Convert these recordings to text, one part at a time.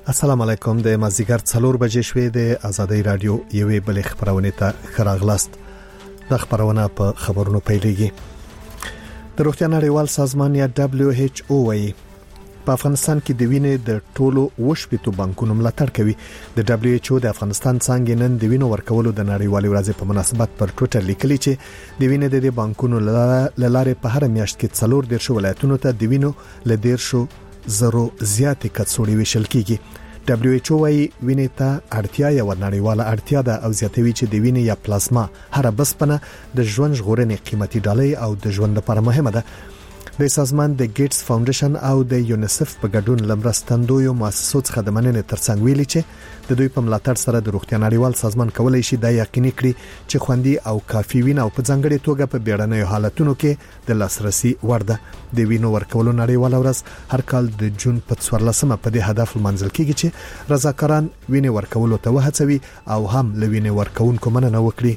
السلام علیکم. د مازیګر 4 بجې شوې د آزادۍ رادیو یوې بل خبرونه ته خراغلاست. د خبرونه په خبرونو پیلېږي. د روغتیا نړیوال سازمان یا WHO وايي په افغانستان کې د وینې د ټولو وشپېتو بانکونو ملاتړ کوي. د WHO د افغانستان څنګه نن د وینو ورکولو د نړیوالې ورځې په مناسبت پر ټویټر لیکلي چې د وینې د بانکونو لاره په هر میاشت کې 4 ولایتونو ته د وینو ل 10 زرو زیاتې کڅوړې ویشل کیږي. WHO وايي وینې ته اړتیا یو نړیواله اړتیا ده او زیاتوي چې د وینې یا پلازما هر بسپنه د ژوند ژغورنې قیمتي ډالۍ او د ژوند لپاره مهمه ده. د سازمان د ګیټس فاونډیشن او د یونیسف په ګډون لمرستندوی مؤسسو څخه د مننې ترڅنګ ویلي چې د دوی په ملاتړ سره د روغتیا نړیوال سازمان کولای شي د یقیني کړي چې خوندي او کافي وینه او په ځانګړي توګه په بیړنیو حالتونو کې د لاسرسي وړ ده. د وینو ورکولو نړیوال ورځ هر کال د جون په 14مه په دې هدف منځل کیږي چې رضاکاران وینې ورکولو ته وهڅوي او هم لوینې ورکوونکو مننه وکړي.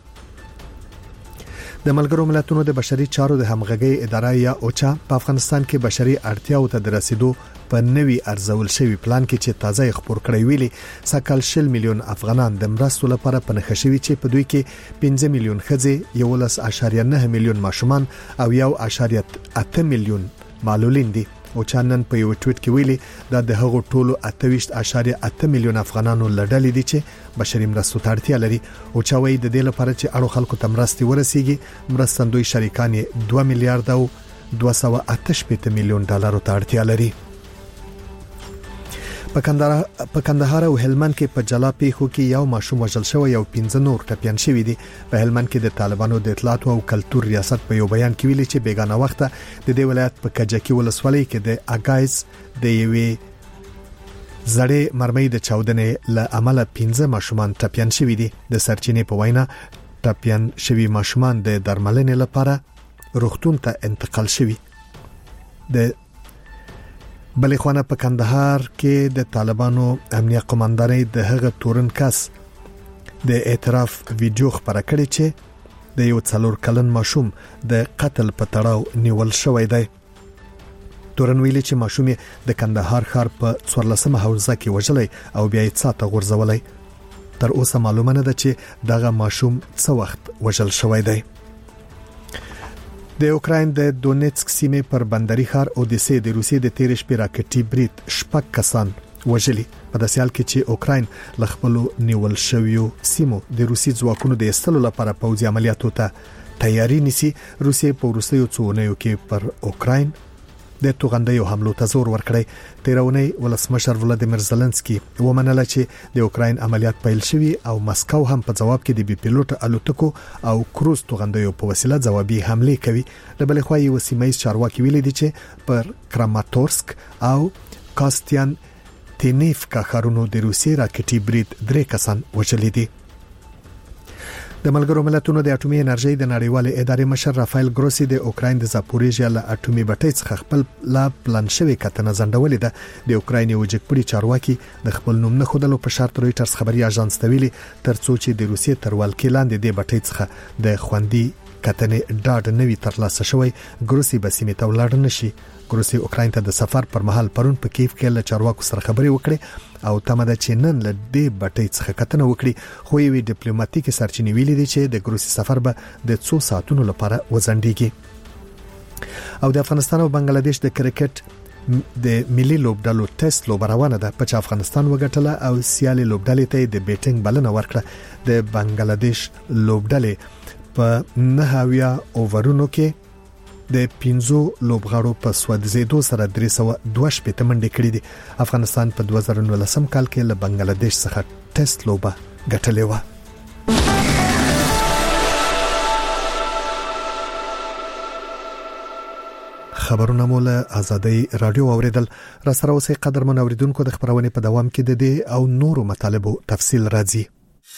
د ملګرو ملتونو د بشري چارو د همغږي اداره یا اوچا په افغانستان کې بشري اړتیاو ته د رسیدو په نوي ارزول شوی پلان کې چې تازه خبر کړی ویلي سکهال 100 میلیون افغانان د مرستو لپاره پنځه شوی چې په دوی کې 15 میلیون ښځې 1.9 میلیون ماشومان او 1.8 میلیون معلولین دي. او چانن په یو ټویټ کې ویلي دا د هغو ټولو 28.8 میلیون افغانانو لړل دي چې بشري مرستو ته اړتیا لري. او چا وایي د دې لپاره چې اړو خلکو ته مرستې ورسیږي مرستندوی شریکان 2 میلیارډ او 288 میلیون ډالر ته اړتیا لري. په کندهار او هلمند کې په جلا پیښو کې یو ماشوم وژل شوی او 15 نور ټپيان شوی دي. په هلمند کې د طالبانو د اطلاعات او کلتور ریاست په یو بیان کې ویلي چې بیگانه وخت د دې ولایت په کجکی ولسوالۍ کې د اگایز د یوې زړې مرمۍ د چاودنې له عمله 15 ماشومان ټپيان شوی دي. د سرچینې په وینا ټپيان شوی ماشومان د درملنې لپاره روغتون ته انتقال شوی. د بلې خوانه په کندهار کې د طالبانو امنیه قوماندانۍ د هغه تورن کس د اعتراف ویډیو خبره کړې چې د یو 4 کلن ماشوم د قتل په تړاو نیول شوی دی. تورن ویلي چې ماشوم د کندهار ښار په 14مه حوزه کې وژلای او بیا یې څاته غورځولای. تر اوسه معلومه نه ده چې دغه ماشوم څه وخت وژل شوی دی. د اوکراین د دونیتسک سیمې پر بندري ښار اودیسه د روسیې د 13 شپې راکټي برید شپږ کسان وژلي. په داسې حال کې چې اوکراین ل خپل نیول شویو سیمو د روسي ځواکونو د استلو لپاره پوځي عملیاتو ته تیاری نیسي. روسیې په وروستیو څو اونیو کې پر اوکراین د توغندیو حملو ته زور ورکړی. تیرونی ولسمشر ولادیمیر زلنسکي ومنله چې د اوکراین عملیات پیل شوي او مسکو هم په جواب کې د بي پیلوټ الوتکو او کروز توغندیو په وسیله جوابي حمله کوي. د بلې خوا یو سیمایي چارواکي ویلي دي چې پر کراماتورسک او کاستیان تینیفکا ښارونو د روسي راکټي برید 3 کسان وژلي دي. د ملګرو ملتونو د اټومي انرژي د نړیوالې ادارې مشر رافایل ګروسی د اوکراین د زاپوریژیا له اټومي بټۍ څخه خپل لا پلان شوی کتنه زندولې ده. د اوکراین یو جګپړي چارواکي د خپل نوم نه خودلو په شرط رويټرز خبري اژانس ته ویلي ترڅو چې د روسیې تر ولکې لاندې د بټۍ څخه د خوندي کتنې ډاډ نوي ترلاسه شوی. ګروسی به سیمه ته ولاړ نشي. ګروسی اوکراین ته د سفر پر مهال پرون په کیف کې له چارواکو سره خبري وکړي او تمه ده چې نن له دې بټۍ څخه کتنه وکړي. خو یوې ډیپلوماټیک سرچینې ویلي دي چې د ګروسی سفر به د 2 ساعتونو لپاره وزندېږي. او د افغانستان او بنگلاديش د کرکټ د ملي لوبډالو ټیسټ لوب روانه ده. په افغانستان وګټله او سیالي لوبډالې ته د بیټینګ بلنه ورکړه. د بنگلاديش لوبډالې په 9 اوورونو کې د 15 لوبغاړو په سوادزیدو سره 302 منډې کړې دي. افغانستان په 2019 کال کې له بنگلاديش څخه ټیسټ لوبه ګټلې و. خبرونه مول آزادۍ رادیو اوریدل. را سره اوسې قدرمن اوریدونکو د خبرونه په دوام کې د دې او نورو مطالبو تفصیل راځي.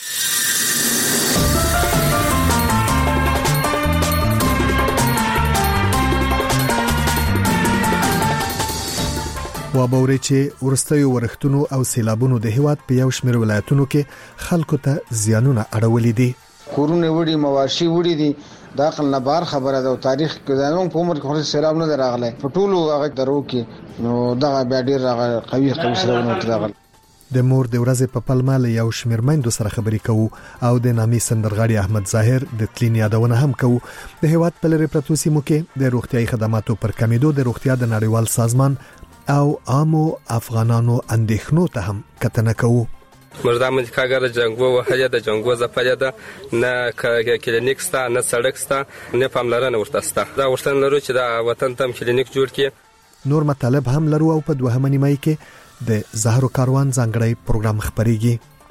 وابوري چې ورستیو ورښتونو او سیلابونو د هیواد په یو شمېر ولایتونو کې خلکو ته زیانونه اړولې دي. کورونه وړي مواشي وړي دي. دا خلنه بار خبره ده او تاریخ کې زموږ په عمر کې سیلاب نه راغلی. په ټولو هغه درو کې نو دا بیا ډیر قوي سیلابونه راغلي. د مور د ورځې په پلمه له یو شمېر میندو سره خبرې کوو او د نامي سندرغاړي احمد ظاهر د تلین یادونه هم کوو. د هیواد په لری پرتو سیمو کې د روغتيایي خدماتو پر کمیدو د روغتیا د نړیوال سازمان او عامو افغانانو اندېښنو ته هم کتنه کوو. مردا مدکاګر جنگو وهیا د جنگو زپایا ده نه کلینیک ستا نه سړک ستا نه پاملرنه ورته ستا. دا وشتن لرو چې دا وطن تم کلینیک جوړ کړي. نور مطالب هم لرو او په دوهمه نیمه کې د زهرو کاروان ځانګړی پروګرام خبريږي.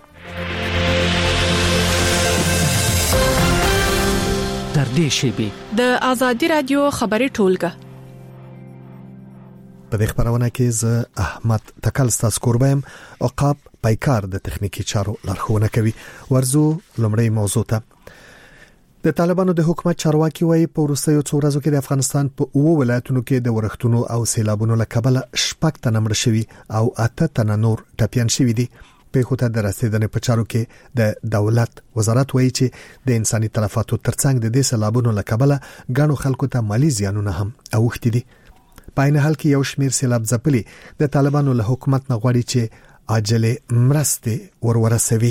تر دې شی د آزادي رادیو خبري ټولګه په دې خبرونه کې ز احمد تکل ستاسو کوربم عقاب پایکار د تخنیکی چارو لارښوونه کوي. ورزو لومړی موضوع ته. د طالبانو د حکومت چارواکي وایي په وروستیو څو ورځو کې د افغانستان په 9 ولایتونو کې د ورښتونو او سیلابونو له کبله 6 تنه مړ شوي او 8 تنه نور ټپيان شوي دي. په خوته د رسیدنې په چارو کې د دولت وزارت وایي چې د انساني تلفاتو ترڅنګ د دې سیلابونو له کبله غاڼو خلکو ته مالی زیانونه هم اوښتي دي. په عین حال کې یو شمېر سیلاب ځپلي د طالبانو له حکومت نه غواړي چې عاجله مرسته ورورسوي.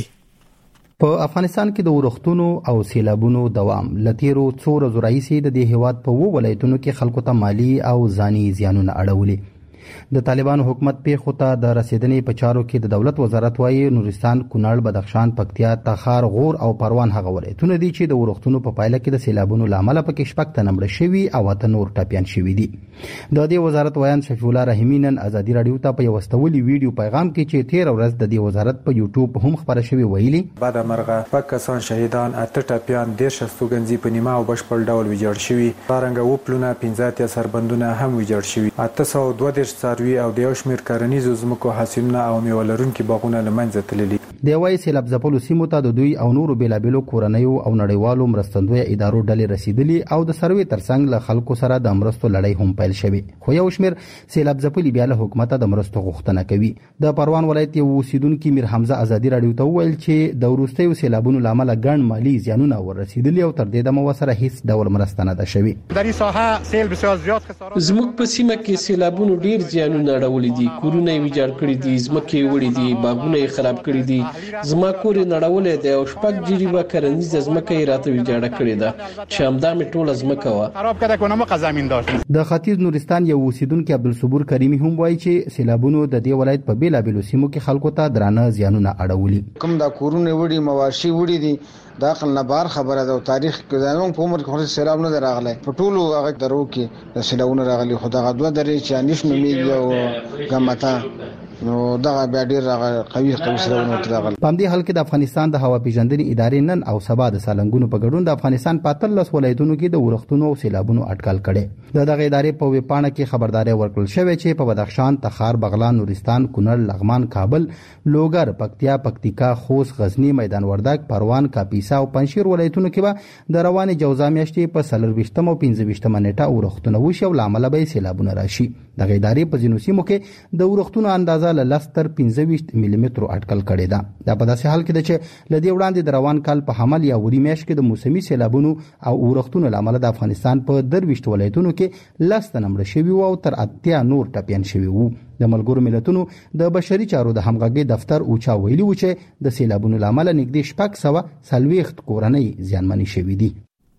په افغانستان کې د ورښتونو او سیلابونو دوام لتیرو څو ورځې راهیسې د دې هیواد په 2 ولایتونو کې خلکو ته مالی او ځاني زیانونه اړولي. د طالبانو حکومت په خوته د رسیدنې په چارو کې د دولت وزارت وايي نورستان، کونړ، بدخشان، پکتیا، تخار، غور او پروان هغه ولایتونه دي چې د ورښتونو په پایله کې د سیلابونو لامل پکې 6 تنه مړ شوي او 8 نور ټپيان شوي دي. د دې وزارت ویان شفیع الله رحیمی نن آزادي رادیو ته په یو استولي ویډیو پیغام کې چې 13 ورځ د دې وزارت په یوټیوب هم خبره شوی ویلي بعد مرغه پاکستان شهیدان 8 ټپيان 10 شستوګنځي په نیمه او بشپړ ډول ویجاړ شوي. دارنګ وپلونه 15 سربندونه هم ویجاړ شوي. 832 څاروي او د یو شمېر کرنیزو ځمکو حاصلونه او میوه لرونکي باغونه له منځه تللي. د وایي سیلاب ځپلو سیمو ته د دوی او نورو بیلابیلو کورنیو او نړیوالو مرستندوی ادارو ډلې رسیدلي او د سروې ترڅنګ له خلکو سره د مرستو لړۍ هم پیل شوی. خو یو شمېر سیلاب ځپلي بیا له حکومت د مرستو غوښتنه کوي. د پروان ولایت یو اوسیدونکو میر حمزه آزادي رادیو ته ویل چې د وروستیو سیلابونو لامل ګڼ مالی زیانونه ورسیدلي او تر دې دمه وسره هیڅ ډول مرسته نه ده شوی. در این ساحه سیل بسیار زیاد خسارات زموږ په سیمه کې سیلابونو ډیر زیانونه اړولي دي. کورونه ویجاړ کړي دي، ځمکې وړي دي، باغونه خراب کړي دي. زما کور نړولې دی او شپږ جریبه کرنیزه ځمکه یې راته ویجاړه کړې ده چې همدا مې ټوله ځمکه وه. خراب کړه کو نه زمين داشت. د ختیځ نورستان یو اوسیدونکو عبدالصبور کریمی هم وایي چې سیلابونو د دې ولایت په بیلابیلو سیمو کې خلکو ته درانه زیانونه اړولي. کوم دا کورونه وړي مواشي وړي دي دا خپل نبار خبره ده او تاریخ کې زموږ په عمر کې سیلاب نه راغلی. په ټولو هغه درو کې د سیلابونه راغلي. خدای غدوه درې چې انیش نومي او ګمتا نو دا بیا ډیر قوي سیلابونه راغلي. په دې حال کې د افغانستان د هوا پیژندنې ادارې نن او سبا د سالنګونو په ګډون د افغانستان په 13 ولایتونو کې د ورښتونو او سیلابونو اټکل کړي. دغه ادارې په ویبپاڼه کې خبرداري ورکړل شوې چې په بدخشان، تخار، بغلان، نورستان، کونړ، لغمان، کابل، لوګر، پکتیا، پکتیکا، خوست، غزنی، میدان وردګ، پروان، کاپیسا او پنځشیر ولایتونو کې به د روانې جوزا میاشتې په 24 او 25 نیټه ورښتونه وشي او لامل به سیلابونه راشي. دغه ادارې په ځینو سیمو کې د ورښتونو اندازه له 10 تر 15 ملي متر اټکل کړي ده. دا په داسې حال کې ده چې لدی وړاندې د روان کال په حمل یا وری میاشت کې د موسمي سیلابونو او ورښتونو لامل د افغانستان په 23 ولایتونو کې 10 تنه مړ شوي او تر 80 نور ټپيان شوي وو. د ملګرو ملتونو د بشري چارو د همغږي دفتر اوچا ویلي و چې د سیلابونو لامل نږدې 640 کورنۍ زیانمنې شوي دي.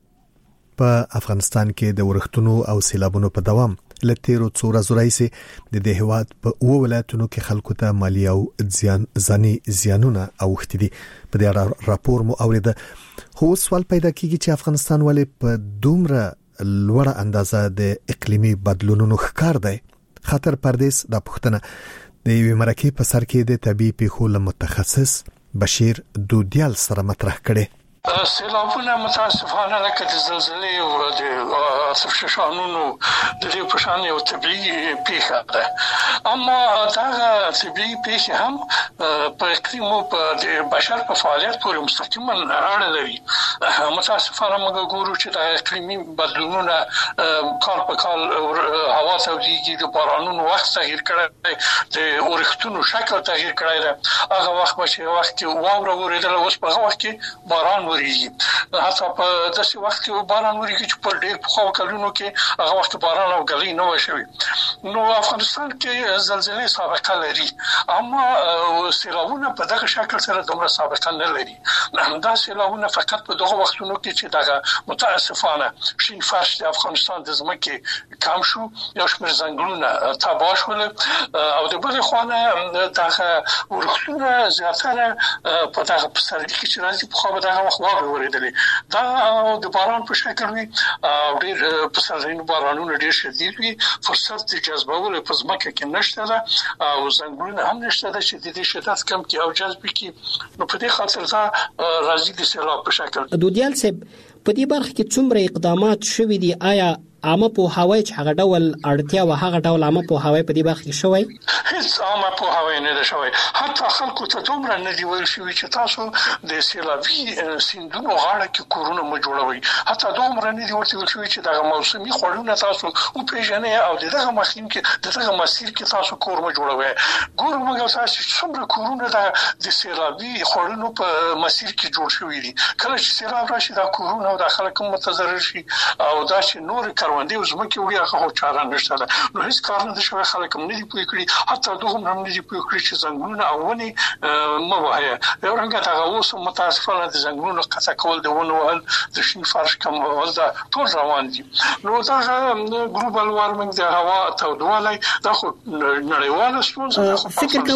په افغانستان کې د ورښتونو او سیلابونو په دوام لتیرو څو ورځې راهیسې د دې هیواد په 2 ولایتونو کې خلکو ته مالی او ځاني زیانونه اوښتي دي. په دې راپور مو اوریده. خو سوال پیدا کیږي چې افغانستان ولې په دومره لوړه اندازه د اقلیمي بدلونونو ښکار دی. خطر پردیس د پښتنه د یوې مرکې په سر کې د طبي پیښو له متخصص بشیر دودیال سره مطرح کړي. سیلابونه متاسفانه لکه د زلزلې او د عاصف ششانونو د دې په شان یو طبيعي پیښه ده. اما دا طبيعي پیښه هم په اقلیم او په بشر په فعالیت پورې مستقیما اړه لري. متاسفانه موږ ګورو چې د اقلیمي بدلونونه کال په کال هوا تودېږي، د بارانونو وخت تغییر کړی، د ورښتونو شکل تغییر کړی دی. هغه وخت چې وخت کې واوره ورېدله اوس په هغه وخت کې باران ورېږي حتی په داسې وخت کې باران ورېږي چې په ډېر پخوا کلونو کې هغه وخت باران او ګلۍ نه و شوی. نو افغانستان کې زلزلې سابقه لري اما سیلابونه په دغه شکل سره دومره سابقه نه لري. دا سیلابونه فقط په دغه وختونو کې چې دغه متاسفانه شین فرش د افغانستان د ځمکې کم شو یو شمېر ځنګلونه تباه شول او د بلې خوا دغه ورښتونه زیاتره په دغه پسرلي کې چې راځي په خو به دغه وخت واورې ورېدلې دا د باران په شکل وي او ډېر پسرلي بارانونه ډېر شدید وي. فرصت د جذبولو په ځمکه کې نشته ده او ځنګلونه هم نشته ده چې د دې شدت کم کې او جذب کې. نو په دې خاطر دا راځي د سیلاب په شکل. دودیال صاحب په دې برخه کې څومره اقدامات شوي دي؟ آیا عامه پوهاوی چې هغه ډول اړتیا و هغه ډول عامه پوهاوی په دې برخه کې شوی؟ هیڅ عامه پوهاوی نه ده شوی. حتی خلکو ته دومره نه دی ویل شوی چې تاسو د سیلابي سیندونو غاړه کې کورونه مو جوړوي. حتی دومره نه دی ورته ویل شوی چې دغه موسمي خوړونه تاسو او پیژنې او دغه مخیم کې دغه مسیر کې تاسو کور مو جوړوي. ګورو موږ تاسو څومره کورونه د سیلابي خوړونو په مسیر کې جوړ شوی دي. کله چې سیلاب راشي دا کورونه او د خلکو متضرر شي او دا چې نور کروندې وزمکه وي هغه چاره نشته ده. نو هیڅ کار نه شوی. خلک هم نه دي پوه کړی حتی دوهم هم نه دي پوه کړی چې ځنګلونه او ونې مه وهي. یو رنګه دغه اوس متاسفانه د ځنګلونو قطع کول د ونو وهل د شین فرش کمول دا ټول روان دي. نو دغه ګلوبال وارمنګ د هوا تودوالی دا خو نړیواله ستونزه. فکر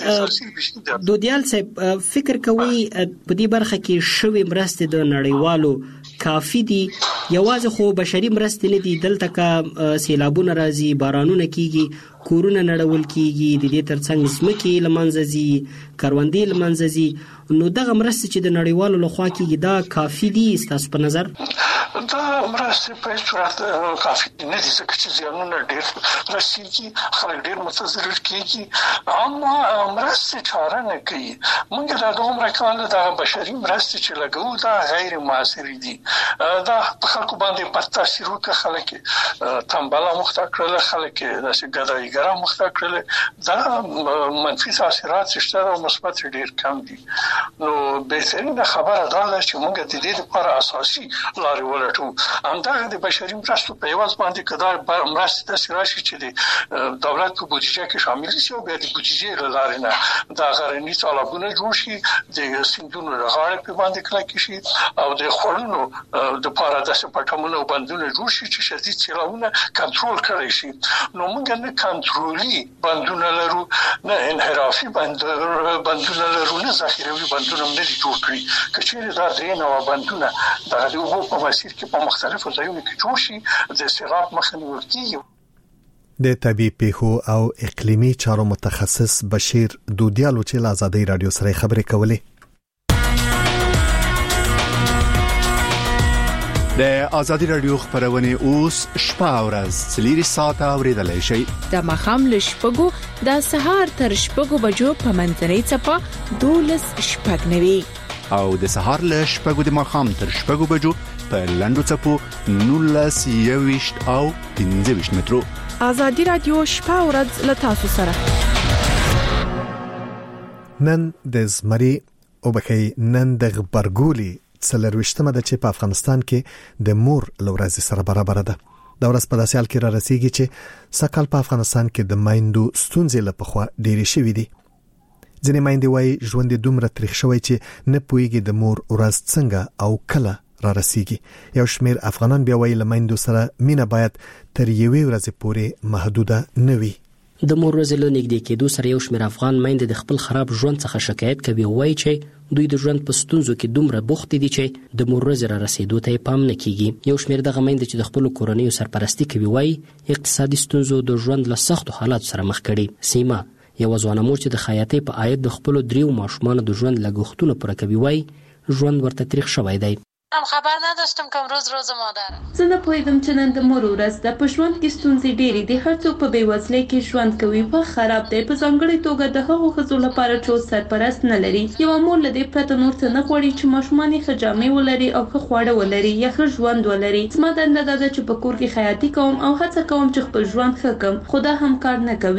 کوي دودیال صاحب فکر کوي په دې برخه کې شوی مرستې د نړیوالو کافی دي؟ یوازې خو بشري مرستې نه دي، دلته کا سیلابونه راځي، بارانونه کیږي، کورونه نړول کیږي، د دې ترڅنګ ځمکې له منځه ځي، کروندې له منځه ځي. نو دغه مرستې چې د نړیوالو لخوا کیږي دا کافی دي ستاسو په نظر؟ دا مرستې په هیڅ صورت کافي نه دي ځکه چې زیانونه ډېر رسېږي، خلک ډېر متضرر کېږي اما مرستې چاره نه کوي. موږ دا دومره کاله د بشري مرستې چې لګوو دا غیر مؤثرې دي. دا په خلکو باندې بد تاثیر وکړ. خلک تنبله مخته کړل، خلک داسې ګدایګرا مخته کړل. دا منفي تاثیرات شته او مثبت ډېر کم دي. نو بهترینه خبره دا ده چې موږ د دې لپاره اساسي لارې ولټوو. همدغه د بشري مرستو په یوازې باندې که دا مرستې داسې راشي چې د دولت په بودیجه کې شامل شي او بیا د بودیجې له لارې نه دا غرني تالابونه جوړ شي، د سیندونو له غاړې په باندې کلکې شي او د خوړونو دپاره داسې پټمونه او بندونه جوړ شي چې شدید سیلابونه کنټرول کړی شي. نو موږ نه کنټرولي بندونه لرو، نه انحرافي بندونه لرو، نه ذخیروي بندونه هم نه دي جوړ کړي. که چېرې دا درې نوع بندونه دغه د اوبو په مسیر کې په مختلفو ځایونو کې جوړ شي د سیلاب مخه نیول کېږي. د طبي پیښو او اقلیمي چارو متخصص بشیر دودیالو چې له آزادۍ رادیو سره خبرې کولې. د آزادۍ رادیو خبرونه اوس شپه او ورځ 3 ساعته اوریدلای شئ. د مخام له شپږو د سهار تر شپږو بجو په منځنۍ چپه 12:09 او د سهار له شپږو د مخام تر شپږو بجو په لندو چپو 19 او 15 مترو. آزادۍ رادیو شپه او ورځ له تاسو سره. نن د زمري او بکې نن د غبرګولي څلرويشتمه د چې په افغانستان کې د مور لورځ سره برابر ده. د ورځ په داسې حال کې را رسیږي چې سکهال په افغانستان کې د مایندو ستونزې لپاره ډېرې شوې دي. ځینې مایندې وایي ژوند دومره تریخ شوی چې نه پوهیږي د مور ورځ څنګه او کله را رسیږي. یو شمېر افغانان بیا وایي له میندو سره مینه باید تر یوې ورځې پورې محدوده نه وي. د مور ورځې له نږدې کېدو سره یو شمېر افغان میندې د خپل خراب ژوند څخه شکایت کوي، وایي چې دوی د ژوند په ستونزو کې دومره بوخت دي چې د مور ورځې را رسیدو ته پام نه کیږي. یو شمېر دغه میندې چې د خپل کورنیو سرپرستی کوي وایي اقتصادي ستونزو د ژوند له سختو حالاتو سره مخ کړي. سیما یو ځوانه مور چې د خیاطۍ په عاید د خپل 3 ماشومانو د ژوند لګښتونه پوره کوي وایي ژوند ورته تریخ شوی دی. خبر نداشتم که امروز روز مادره. زه نه پوهیدم چې نن د مور ورځ ده. په ژوند کې ستونزې ډېرې دي. هر څوک په بېوزلۍ کې ژوند کوي. وخت خراب دی، په ځانګړې توګه د هغو ښځو لپاره چې سرپرست نه لري. یوه مور له دې پرته نور څه نه غواړي چې ماشومان یې ښه جامې ولري او ښه خواړه ولري یا ښه ژوند ولري. زما دنده دا ده چې په کور کې خیاطي کوم او هڅه کوم چې خپل ژوند ښه کړم، خو دا هم کار نه کوي.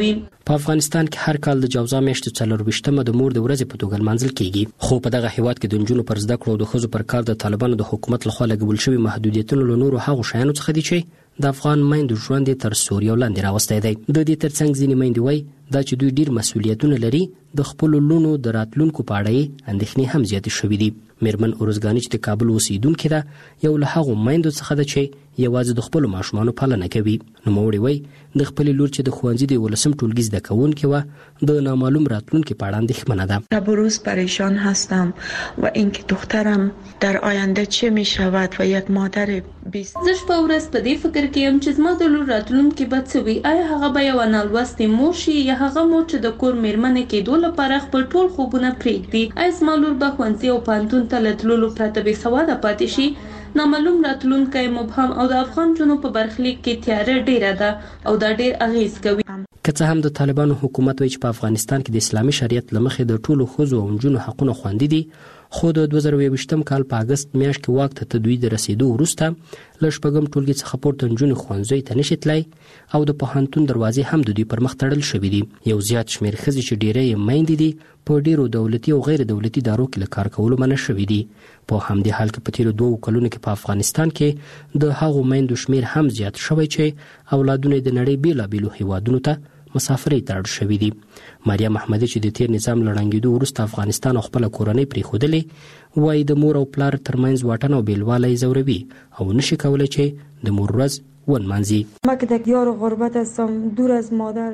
په افغانستان کې هر کال د جوزا میاشتې 24مه د مور د ورځې په توګه لمانځل کیږي، خو په دغه هیواد کې د نجونو پر زده کړو او د ښځو پر کار د طالبانو د حکومت لخوا لګول شوي محدودیتونه له نورو هغو شیانو څخه دي چې د افغان میندو ژوند تر سوریو لاندې راوستی دی. د دې ترڅنګ ځینې میندې وایي دا چې دوی ډیر مسؤلیتونه لري، د خپلو لونو د راتلونکو په اړه یې اندېښنې هم زیاتې شوې دي. میرمن اورزګاني چې د کابل اوسیدونکې ده، یو له هغو میندو څخه ده چې یوازې د خپلو ماشومانو پالنه کوي. نوموړې وایي د خپلې لور چې د ښوونځي د 11م ټولګي زده کوونکې وه د نامعلوم راتلونکي په اړه اندېښمنه ده. شب و روز پریشان هستم و اینکه دخترم در آینده چه میشود و یک مادر 20 زه شپه ورځ په دې فکر کې یم چې زما د لور راتلونکي به څه وي. آیا هغه به یوه نالوستې مور شي یا هغه مور چې د کور میرمنې کېدو لپاره خپل ټول خوبونه پرېږدي؟ آیا زما لور به ښوونځي او پوهنتون ته له تللو پرته بې سواده پاتې شي؟ نامعلوم راتلونکی مبهم او د افغان جنو په برخلیک کې تیاره ډیره ده او دا ډیر اغیز کوي. که څه هم د طالبانو حکومت وایي چې په افغانستان کې د اسلامي شریعت له مخې د ټولو ښځو او نجونو حقونه خوندي دي، خو د 2021م کال په اگست میاشت کې واک ته تدوی د رسیدو وروسته له 8م ټولګي څخه پورته نجونې ښوونځیو ته نشي تللی او د پوهنتون دروازې هم د دوی پر مخ تړل شوي دي. یو زیات شمېر ښځې چې ډیری یې میندې دي په ډیرو دولتي او غیر دولتي ادارو کې له کار کولو منع شوي دي. په همدې حال کې په تیرو 2 کلونو کې په افغانستان کې د هغو میندو شمېر هم زیات شوی چې اولادونه د نړۍ بیلابیلو هیوادونو ته مسافرۍ ته اړ شوي دي. مریم احمدي چې د تیر نظام له ړنګېدو وروسته افغانستان او خپله کورنۍ پرېښودلې، وایي د مور او پلار ترمنځ واټن او بېلوالی ځوروي او نشي کولی چې د مور ورځ ونمانځي. ما که در دیار غربت هستم دور از مادر.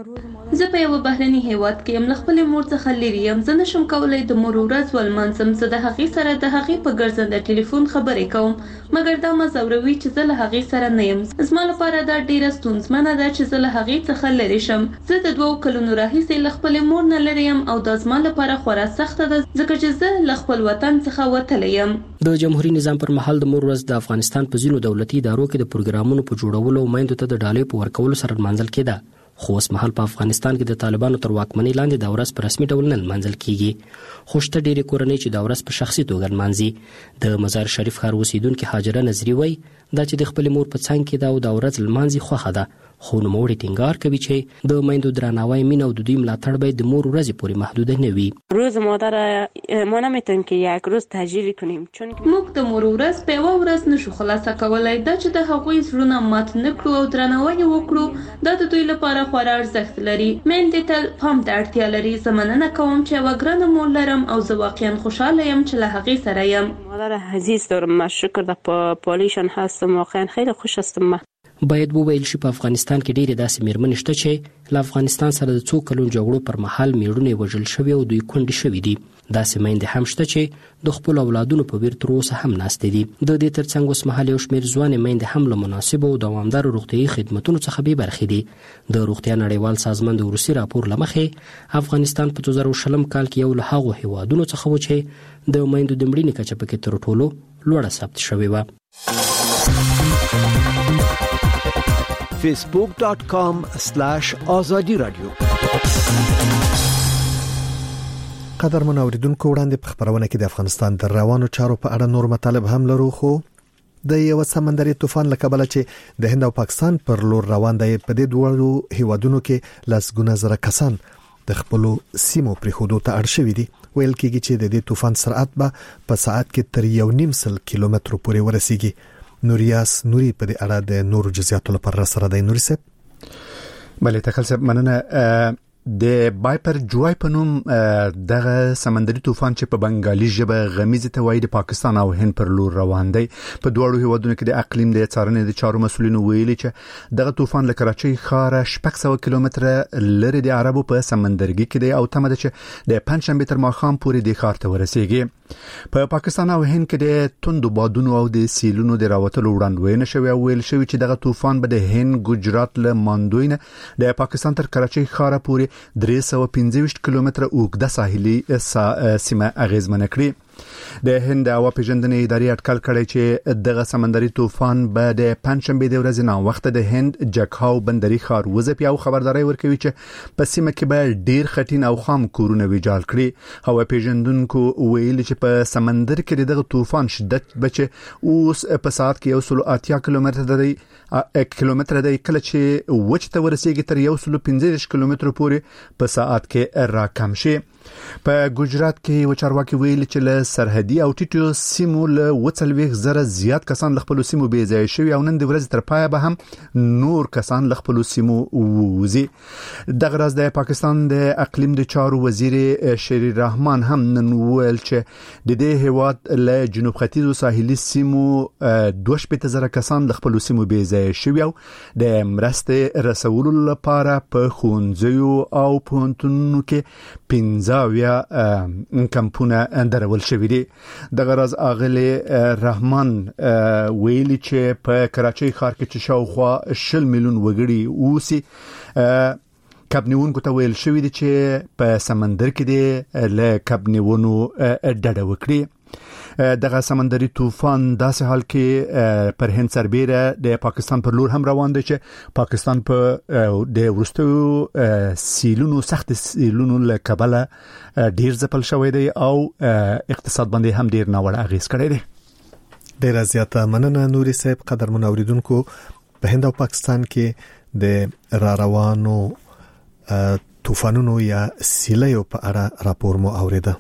زه په یوه بهرني هیواد کې یم، له خپلې مور څخه لرې یم. زه نشم کولی د مور ورځ ولمانځم. زه د هغې سره د هغې په ګرځنده ټلیفون خبرې کوم، مګر دا ما ځوروي چې زه له هغې سره نه یم. زما لپاره دا ډیره ستونزمنه ده چې زه له هغې څخه لرې شم. زه د 2 کلونو راهیسې له خپلې مور نه لرې یم او دا زما لپاره خورا سخته ده ځکه چې زه له خپل وطن څخه وتلی یم. د جمهوریت نظام پر مهال د مور ورځ د افغانستان په ځینو دولتي ادارو کې د پروګرامونو په جوړولو او میندو ته د ډالۍ په ورکولو سره لمانځل کېده، خو اوس مهال په افغانستان کې د طالبانو تر واکمنۍ لاندې دا ورځ په رسمي ډول نه لمانځل کېږي. خو شته ډېرې کورنۍ چې دا ورځ په شخصي توګه لمانځي. د مزار شریف ښار اوسیدونکې هاجره نظري وایي دا چې د خپلې مور په څنګ کې ده او دا ورځ لمانځي خوښه ده، خو نوموړی ټینګار کوي چې د میندو درناوی، مینه او د دوی ملاتړ باید د مور ورځې پورې محدوده نه وي. روز مادر ما نمیتونیم که یک روز تجلیل کنیم چون موږ د مور ورځ په یوه ورځ نشو خلاصه کولای. دا چې د هغوی زړونه مات نه کړو او درناوی یې وکړو دا د دوی لپاره خورا ارزښت لري. میندې تل پام ته اړتیا لري. زه مننه کوم چې یوه ګرانه مور لرم او زه واقعا خوشحاله یم چې له هغې سره یم. مادر عزیز دارم، شکر در پالیشان هستم، واقعا خیلی خوش هستم. باید وویل شي په افغانستان کې ډېرې داسې میرمنې شته چې له افغانستان سره د 2 کلونو جګړو پر مهال میړونه وژل شوي او دوی کونډې شوي دي. داسې میندې هم شته چې د خپلو اولادونو په ویر تر اوسه هم ناستې دي. د دې ترڅنګ اوس مهال یو شمېر ځوانې میندې هم له مناسبو او دوامدارو روغتیایي خدمتونو څخه بې برخې دي. د روغتیا نړیوال سازمان د وروستي راپور له مخې افغانستان په 2020 کال کې یو له هغو هیوادونو څخه و چې د میندو د مړینې کچه پکې تر ټولو لوړه ثبت شوې وه. facebook.com/azadi radio. قدرمن اوریدونکو، وړاندې په خبرونه کې د افغانستان د روانو چارو په اړه نور مطالب هم لرو، خو د یو سمندري طوفان له کبله چې د هند او پاکستان پر لور روان دی، په دې دوه هیوادونو کې لسګونه زره کسان د خپل سیمو پرېښودو ته اړ شوي دي. ویل کېږي چې د دې طوفان سرعت به په ساعت کې تر 1.5 کیلومتر پورې ورسیږي. نوریاس نوري په دې اړه د نورو جزئیاتو لپاره سره دی. نوري صاحب. بله تخیل صاحب، مننه. د بایپر جوای په نوم دغه سمندري طوفان چې په بنگالي ژبه غمیزه ته وایي د پاکستان او هند پر لور روان دی. په دوړو هیوادونو کې د اقلیم د څارنې د چارو مسولینو ویلي چې دغه طوفان له کراچۍ ښاره 600 کیلومتره لري د عربو په سمندرګي کې دی او تمه ده چې د پنځشنبه تر ماښام پورې د ښار ته ورسیږي. په پاکستان او هند کې د توندو بادونو او د سیلونو د راوتلو وړاندوینه شوی او ویل شوی چې دغه طوفان به د هند ګجرات له ماندوی نه د پاکستان تر کراچۍ ښاره پورې 325 کیلومتره اوږده ساحلي سیمه اغیزمنه کړي. د هند هوا پیژندنې ادارې اټکل کړی چې دغه سمندري طوفان به د پنځشنبه د ورځې نه وخت د هند جکاو بندري ښار وځي او خبرداري ورکوي چې په سیمه کې به ډیر خټین او خام کورونه ویجاړ کړي. هوا پیژندونکو ویل چې په سمندر کې دغه طوفان شدت بچ اوس په ساعت کې 180 کیلومتر دی کله چې وچ ته ورسیږي تر 115 کیلومتر پورې په ساعت کې راکم شي. په ګجرات کې وچارواکي ویل چې له سرحدي او ټیټو سیمو له 40,000 زیات کسان له خپل سیمو بې ځای شوي او نن د ورځې تر پایه به هم نور کسان له خپل سیمو ووزي. دغه ورځ د پاکستان د اقلیم د چارو وزیر شری رحمان هم نن ویل چې د دې هیواد له جنوب ختیځو ساحلي سیمو 2,000 کسان له خپل سیمو بې ځای شوي او د مرستې رسولو لپاره په ښوونځیو او پوهنتونونو کې 15 کمپونه درول شوی دي. دغه راز اغلی رحمان ویلي چې په کراچۍ ښار کې چې شاوخوا 10 میلیون وګړي اوسي کبنیونکو ته ویل شوی دي چې په سمندر کې دي له کبنیونو ډډه وکړي. دغه سمندري طوفان داسې حال کې پر هند سربېره د پاکستان پر لور هم روان دی چې پاکستان په د ورستو سیلونو سخت سیلونو له کبله ډیر ځپل شوی دی او اقتصاد باندې هم ډیر ناوړه اغیز کړی دی. ډیر زیاته مننه نوري صاحب. قدرمن اوریدونکو په هند او پاکستان کې د را روانو طوفانونو یا سیلیو په اړه راپور مو اوریده.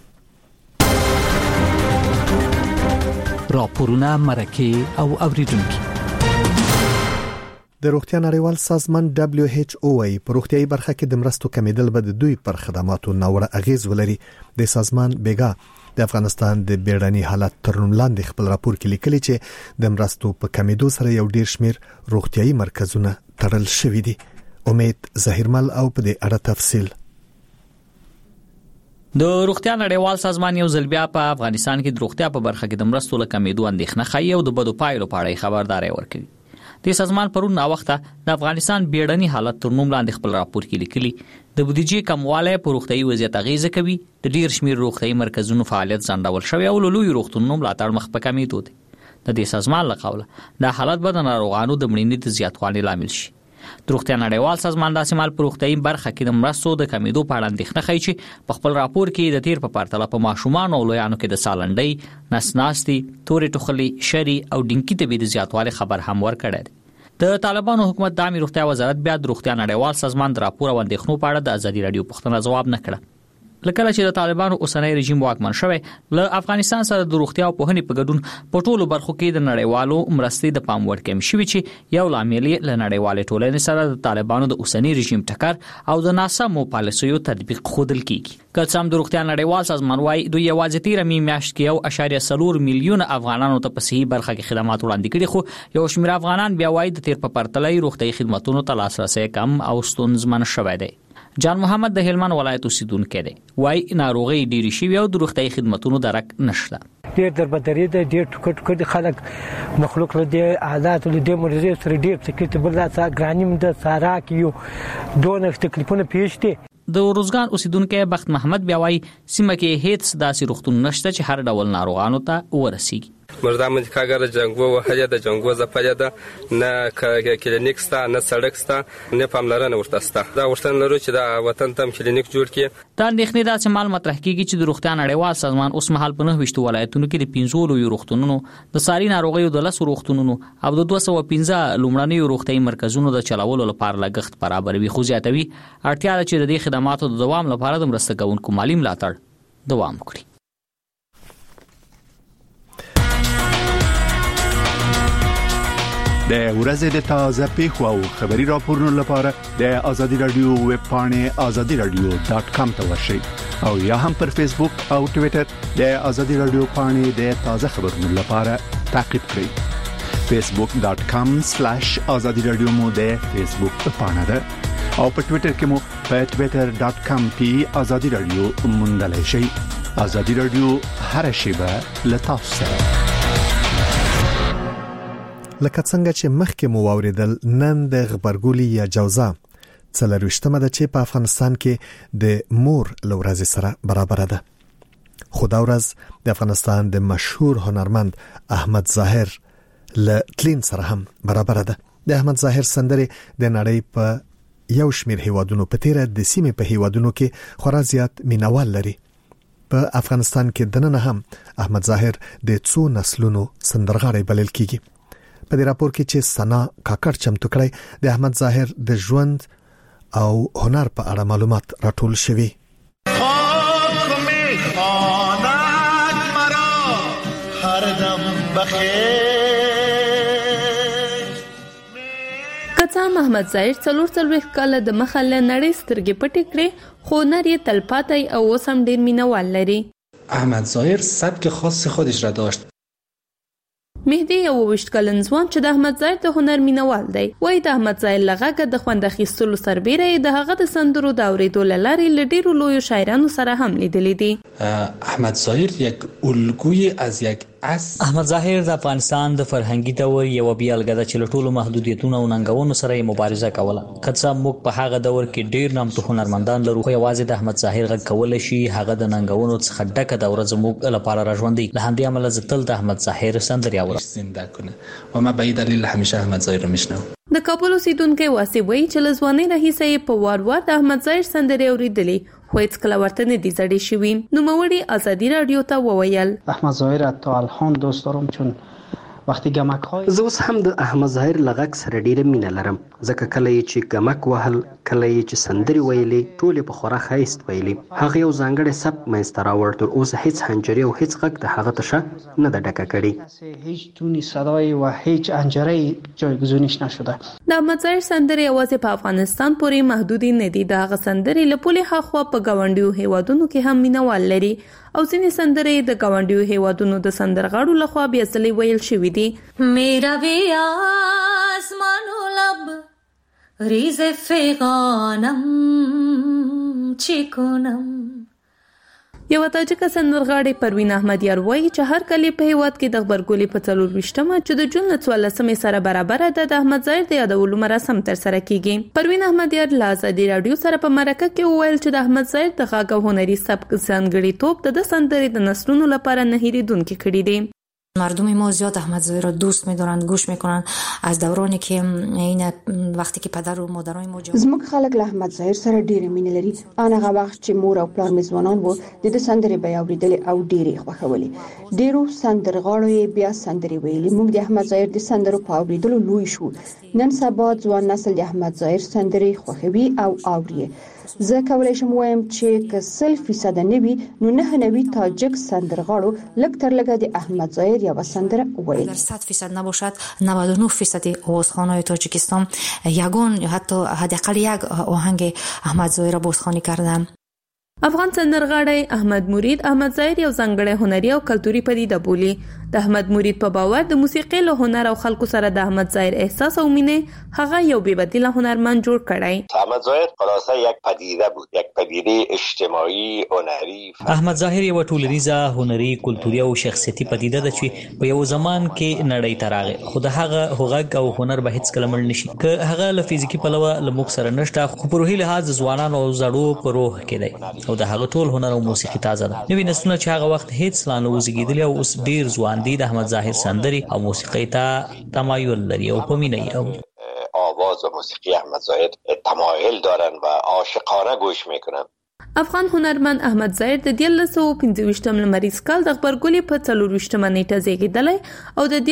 راپورونه مرکه او اوریدونکو. د روغتیا نړیوال سازمان WHO وايي په روغتیايي برخه کې د مرستو کمیدل به د دوی پر خدماتو ناوړه اغیز ولري. د سازمان بیګا د افغانستان د بیړني حالت ترنم لاندې خپل راپور کې لیکلي چې د مرستو په کمیدو سره یو ډیر شمیر روغتیايي مرکزونه تړل شوي دي. امید ظاهرمل او په دې اړه تفصیل. د روغتیا نړیوال سازمان یو ځل بیا په افغانستان کې د روغتیا په برخه کې د مرستو له کمیدو اندېښنه ښیي او د بدو پایلو په اړه خبرداري ورکړي. د سازمان پرون نا وخته د افغانستان بیړني حالت تر نوم لاندې خپل راپور کې لیکلي د بودیجې کموالی په روغتیايي وضعیت اغیزه کوي. د ډیر شمیر روغتیايي مرکزونو فعالیت ځنډول شوی او لوی روغتونونو ملاتړ مخ په کمیدو دي. د دې سازمان له قوله د حالت به د ناروغانو د مړینې د زیاتوالي لامل شي. د روغتیا نړیوال سازمان د سیمال په روغتیايي برخه کې د مرستو د کمیدو په اړه اندېښنه ښیي چې په خپل راپور کې د تیر په پرتله په ماشومان او لویانو کې د سالنډۍ، نسناستي، تورې ټوخلي، شری او ډینګي تبي د زیاتوالي خبر هم ورکړی دی. د طالبانو حکومت د عامه روغتیا وزارت بیا د روغتیا نړیوال سازمان د راپور او اندېښنو په اړه د ازادي رادیو پوښتنه ځواب نه کړه. لکه چې د طالبانو اوسنۍ رژیم واکمن شوی له افغانستان سره د روغتیا او پوهنې په ګډون په ټولو برخو کې د نړیوالو مرستې د پام وړ کم شوی چې یو لامل له نړیوالې ټولنې سره د طالبانو د اوسنۍ رژیم ټکر او د ناسمو پالیسیو تطبیق خودل کیږي. که څم د روغتیا نړیوال سازمان وايي دوی یوازې تیر میاشت کې 1.4 میلیون افغانانو ته په صحي برخه کې خدمات وړاندې کړي، خو یو شمېر افغانان بیا وايي د تیر په پرتله روغتیايي خدماتونو ته لاسرسي کم او ستونزمن شوی دی. جان محمد د هلمند ولایت اوسیدونکی دی. وايي ناروغي ډیری شوی او د روغتیايي خدماتونو درک نشته. ډیر دربدري ده، ډیر ټکټ خلک مخلوق له دې حالات له دې مرزي سره ډیر تکلیف بل ځا ګرانیم د سارا کیو دونه تکلیفونه پیښ دي. د روزګان اوسیدونکو بخت محمد بیا وايي سیمه کې هیڅ داسې روغتون نشته چې هر ډول ناروغانو ته ورسیږي. مردم کاغر جنگو و حیا د جنگو زپیا ده نه کلینیک ستا نه سړک ستا نه پاملرنه ورته ستا. دا ورتن لرو چې دا وطن تم کلینیک جوړ کړي. دا اندېښنې د سیمال مطرح کیږي چې د روغتیا نړیوال سازمان اوس مهال په 9 ولایتونو کې د 15 روغتونونو د ساري ناروغیو د 10 روغتونونو او د 215 لومړنیو روغتیايي مرکزونو د چلولو لپاره لګښت برابروي، خو زیاتوي اړتیا ده چې د دې خدماتو د دوام لپاره د مرسته کوونکو مالی ملاتړ دوام وکړي. د ورځې د تازه پیښو او خبري راپورونو لپاره د ازادي رادیو ویب پاڼې azadiradio.com ته ورشئ او یا هم پر فیسبوک او ټوئیټر د ازادي رادیو پاڼې د تازه خبرونو لپاره تعقیب کړئ. facebook.com/azadiradio مو د فیسبوک پاڼه ده او په ټوئیټر کې مو په twitter.com/azadiradio موندلای شئ. ازادي رادیو هر شیبه لتاسو سره. لکه څنګه چې مخکې مو واوریدل نن د غبرګولي یا جوزا څلروشتمه ده چې په افغانستان کې د مور لورځ سره برابر ده. خو دا ورځ د افغانستان د مشهور هنرمند احمد ظاهر له تلین سره هم برابر ده. د احمد ظاهر سندرې د نړۍ په یو شمېر هیوادونو په تیره د سیمې په هیوادونو کې خورا زیات مینوال لري. په افغانستان کې دننه هم احمد ظاهر د څو نسلونو سندرغاړی بلل کیږي. په دې راپور کې چې سنا کاکړ چمتو کړی د احمد ظاهر د ژوند او هنر په اړه معلومات راټول شوي. کڅا محمد ظاهر 43 کال د مخاله نړۍ سترګې پټې کړې، خو نر یې تلپاتې او اوس هم ډیر مینوال لري. احمد ظاهر سبک خاص خودش را داشت. مهدی یو 20 کلن ځوان چې د احمد ظاهر د هنر مینوال دی، وایي د احمد ظاهر لغه د خوند اخیستلو سربېره د هغه د سندرو د اورېدو لارې له ډیرو لویو شاعرانو سره هم لیدلې دي. احمد ظاهر یک الگوی از یک احمد ظاهر د افغانستان د فرهنګي دور یو بیلګه ده چې له ټولو محدودیتونو او ننګونو سره مبارزه کوله. کڅا موږ په هغه دور کې ډیر نامتو هنرمندان لرو، خو یوازې د احمد ظاهر غږ کولای شي هغه د ننګونو څخه ډکه دوره زموږ لپاره راژوندي. له همدې امله زه تل د احمد ظاهر سندرې اورم و ما به این دلیل همیشه احمد ظاهر رو میشنوم. د کابل اوسیدونکو واسي وایي چې له ځوانۍ راهیسې په وار د احمد ظاهر سندرې اورېدلې، خو هیڅ کله ورته نه دي زړې شوي. نوموړي ازادي رادیو ته وویل احمد ظاهر تا الان دوست دارم، چون وقتی گمک های زه اوس هم د احمد ظاهر لغک سره ډیره مینه لرم، ځکه کله چې گمک وهل، کله چې سندري ویلې، ټول په خورا خیست ویلې. هغه یو ځانګړی سبک منځته راوړ، تر اوسه هیڅ حنجري او هیڅ غږ د هغه تشه نه ده ډکه کړې. هیڅ تونی صدای و هیڅ حنجري جایگزینش نشده. د احمد ظاهر سندرې یوازې په افغانستان پورې محدود نه دي. د هغه سندرې له پولې هاخوا په ګاونډیو هیوادونو کې هم مینوال لري، او ځینې سندرې د ګاونډیو هیوادونو د سندرغاړو لخوا بیا ځلې ویل شوي دي. میرا وی آسمان و لب ریز فغانم چی کنم. یو تاجک سندرغاړی پروین احمدیار وایي چې هر کلی په هیواد کې د خبرګولې په 24مه چې د جون 14 سره برابر ده د احمد ظاهر د یادولو مراسم تر سره کیږي. پروین احمدیار له ازادي رادیو سره په مرکه کې وویل چې د احمد ظاهر د غږ او هنري سبک ځانګړیتوب د سندرې د نسلونو لپاره نه هېریدونکي کړي دي. مردم ما زیاد احمد ظاهر را دوست می‌دارند، گوش می‌کنند. از دورانی که این وقتی که پدر و مادرای ما زموږ خلک له احمد ظاهر سره ډېر مینه لري. هغه وخت چې مور او پلار مې ځوانان وو، د سندرې بیا اوریدلې او ډېرې خوښولې. ډېرو سندرغاړو یې بیا سندرې ویلې. موږ د احمد ظاهر د سندرو په اوریدلو لوی شو. نن سبا ځوان نسل د احمد ظاهر سندرې خوښوي او اوري. زه کولای شم وایم چې که 100% نه وي نو 99 تاجک سندرغاړو لږ تر لږه د احمد ظاهر یا سندره ویل. در 100% نباشد 99% آوازخوان‌های تاجیکستان یگان یا حتی حداقل یک آهنگ احمد ظاهر بازخوانی کردن. افغان سندرغاړی احمد مرید احمد ظاهر یو ځانګړی هنري او کلتوري پدیده بولي. د احمد مرید په باور د موسیقۍ له هنر او خلکو سره د احمد ظاهر احساس او مینه هغه یو بې بدیله هنرمند جوړ کړی. احمد ظاهر خلاصه یک پدیده بود، یک پدیده اجتماعي هنري. احمد ظاهر یو ټولنیزه هنري کلتوري او شخصیتي پدیده ده چې په یو زمان کې نړۍ ته راغی، خو د هغه هغه او هنر به هیڅ کله مړ نشي. که هغه له فزیکی پلوه له موږ سره نشته، خو په روحي لحاظ ځوانانو او زړو په روح کې دی او د هغه ټول هنر او موسیقي تازه ده. نوې نسلونه چې هغه وخت هیڅ لا نه وزګیدل او اوس ډیر ځوان دي، د احمد ظاهر سندري او موسیقي ته تمایل لري او په مینه یې آواز و موسیقی احمد ظاهر تمایل دارن و عاشقانه گوش میکنن. افغان هنرمند احمد ظاهر د 1925 لمریز کال د خبرګولې په 24مه نیټه زیږیدلی او د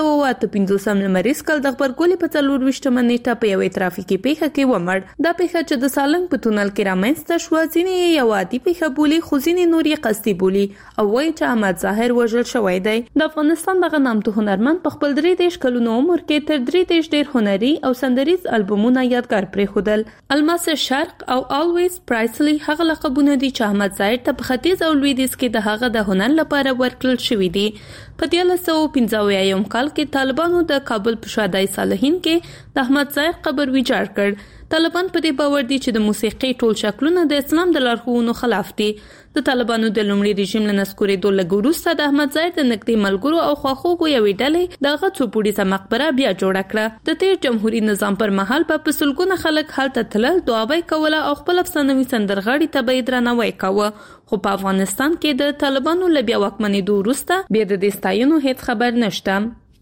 1958 لمریز کال د خبرګولې په 24مه نیټه په یوې ترافیکي پیښه کې ومړ. دا پیښه چې د سالنګ په تونل کې رامنځته شوه، ځینې یې یو عادي پیښه بولي، خو ځینې نور یې قصدي بولي او وایي چې احمد ظاهر وژل شوی دی. د افغانستان دغه نامتو هنرمند په خپل 33 کلونو عمر کې تر 33 ډیر هنري او سندریز البومونه یادګار پرېښودل. الماس شرق او آلویز پرایسلی هغه لقبونه دي چې احمد ظاهر ته په ختیځ او لویدیځ کې د هغه د هنر لپاره ورکړل شوي دي. په 1995 کال کې طالبانو د کابل په شادای صالحین کې د احمد ظاهر قبر ویجاړ کړ. طالبان په دې باور دي چې د موسیقي ټول شکلونه د اسلام د لارښوونو خلاف دي. د طالبانو د لومړي رژیم له نسکورېدو لږ وروسته د احمد ظاهر د نږدې ملګرو او خواخوږو یوې ډلې د غڅو پوړیزه مقبره بیا جوړه کړه. د تیر جمهوریت نظام پر مهال په سلګونه خلک هلته تلل، دعاوې کوله او خپل افسانوي سندرغاړي ته به درناوی کاوه. خو په افغانستان کې د طالبانو له بیا واکمنېدو وروسته بیا د دې ستایلو هیڅ خبر نشته.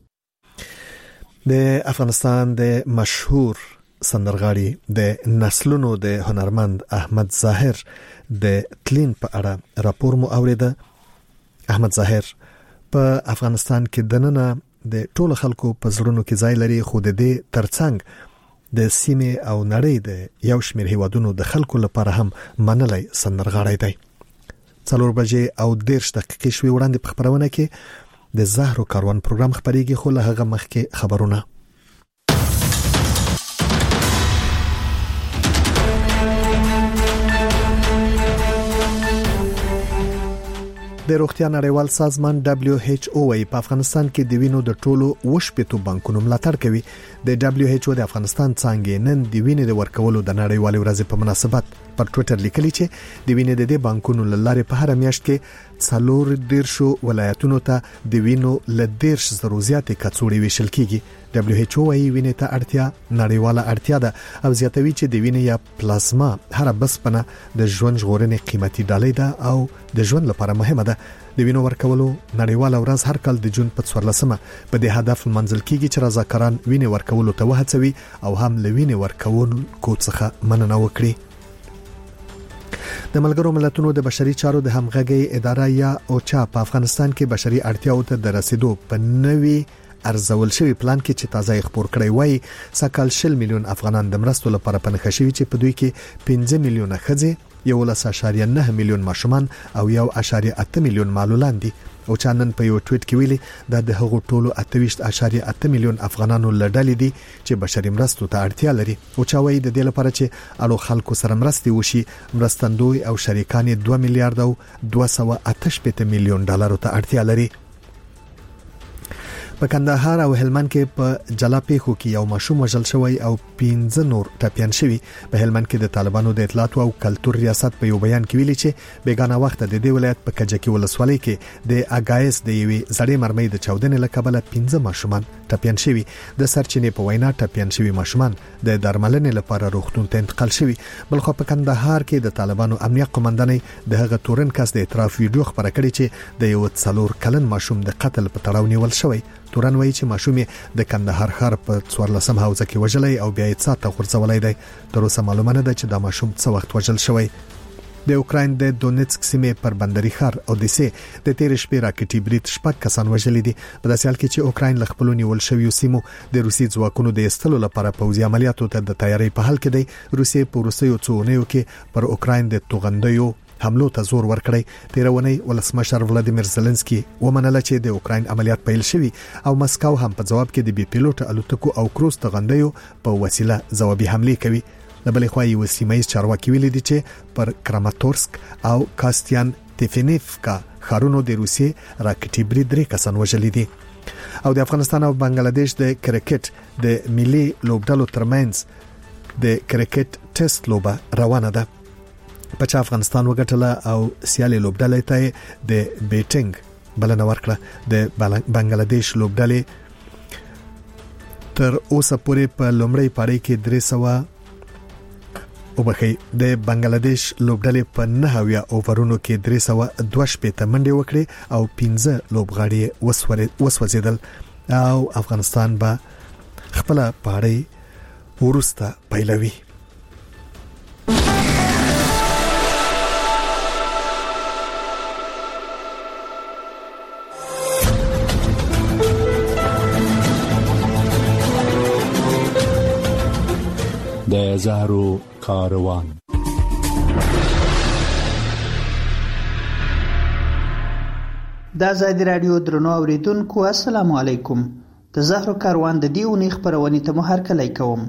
د افغانستان د مشهور سندرغاړي د نسلونو د هنرمند احمد ظاهر د تلین په اړه راپور مو اوریده. احمد ظاهر په افغانستان کې دننه د ټولو خلکو په زړونو کې ځای لري، خو د دې ترڅنګ د سیمې او نړۍ د یو شمېر هیوادونو د خلکو لپاره هم منلای سندرغاړی دی. 4 بجې او 10 دقیقې شوي وړاندې په خبرونه کې د زهرو کاروان پروګرام خبرېږي، خو له هغه مخکې خبرونه. د روغتیا نړیوال سازمان WHO وايي په افغانستان کې د وینو د ټولو وشپېتو بانکونو ملاتړ کوي. د WHO د افغانستان څنګه نن د وینې د ورکولو د نړیوال ورځ په مناسبت پر ټوئیټر لیکلي چې د وینې د بانکونو لاره په هر میاشت کې 4 ولایتونو ته د وینو ل 10,000 زیاتې کڅوړې ویشل کیږي. WHO وايي وینې ته اړتیا نړیواله اړتیا ده او زیاتوي چې د وینې یا پلازما هر بسپنه د ژوند ژغورنې قیمتي ډالۍ ده او د ژوند لپاره مهمه ده. د وینو ورکولو نړیواله ورځ هر کال د جون په 14مه په دې هدف منځل کیږي چې رضاکاران وینې ورکولو ته وهڅوي او هم ل وینې ورکولو څخه مننه وکړي. د ملګرو ملتونو د بشري چارو د همغږي اداره یا اوچا په افغانستان کې بشري اړتیاو ته د رسیدو په نوي ارزول شوی پلان کې چې تازه خبر کړی وای سکهال 10 میلیون افغانان د مرستو لپاره پنځه شوی چې په دوی کې 15 میلیونه ښځې 1.9 میلیون ماشومان او 1.8 میلیون معلولان دي. او چانن په یو ټویټ کې ویلي دا د هغو ټولو 28.8 میلیون افغانانو لړل دي چې بشري مرستو ته اړتیا لري. او چا وایي د دې لپاره چې اړو خلکو سره مرستي وشي مرستندوی او شریکان 2 میلیارډ او 288 میلیون ډالر ته اړتیا لري. په کندهار او هلمند کې په جلا پیښو کې یو ماشوم وژل شوی او 15 نور ټپيان شوی. په هلمند کې د طالبانو د اطلاعات او کلتور ریاست په یو بیان کې ویلي چې بیگانه وخت د دې ولایت په کجکی ولسوالۍ کې د اګایس د یوې زړې مرمۍ د چاودنې لکبله 15 ماشومان ټپيان شوی. د سرچینې په وینا ټپيان شوی ماشومان د درملنې لپاره روغتون ته انتقال شوی. بلخو په کندهار کې د طالبانو امنیت قومندانۍ د هغه تورن کس د اعتراف ویډیو خبره کړې چې د یو 4 کلن ماشوم د قتل په تړاو نیول شوی. تورن وایي چې ماشوم د کندهار ښار په 14 حوزه کې وژلای او بیا یې څاته غورځولای دی. تر اوسه معلومه نه ده چې دا ماشوم څه وخت وژل شوی. د اوکراین د دونیتسک سیمې پر بندري ښار اودیسه د تیر شپې راکټي برید شپږ کسان وژل دي. په داسې حال کې چې اوکراین له خپل نیول شوی سیمو د روسي ځواکونو د استلو لپاره پوځي عملیاتو ته د تیاری په حال کې دی. روسي په روسي څونیو کې پر اوکراین د توغندیو حملو ته زور ورکړی. تیرونی ولسمشر ولادیمیر زيلنسکي ومنله چې د اوکراین عملیات پیل شوي او مسکو هم په جواب کې د بي پیلوټ الوتکو او کروز توغندیو په وسیله ځوابي حمله کوي. د بلې خوا یو سیمایي چارواکي ویلي دي چې پر کراماتورسک او کاستیان تیفنیفکا ښارونو د روسي راکټي برید 3 کسان وژل دي. او د افغانستان او بنگلاديش د کرکټ د ملي لوبډلو ترمنځ د کرکټ ټیسټ لوبه روانه ده. په چا افغانستان وګټله او سیالي لوبډلې ته د بیټینګ بلنه ورکړه. د بنگلاديش لوبډلې تر اوسه پورې په لومړی پاړۍ کې 300 د بنگلاديش لوبډلې په 9 اوورونو کې 322 منډې وکړې او 15 لوبغاړي وسوځیدل او افغانستان به خپل پاړۍ ورسته پیلوي. د زهرو کاروان. د آزادی رادیو درنو اوریدونکو السلام علیکم. د زهرو کاروان د دې اونۍ خبرونه ته مو هرکلی کوم.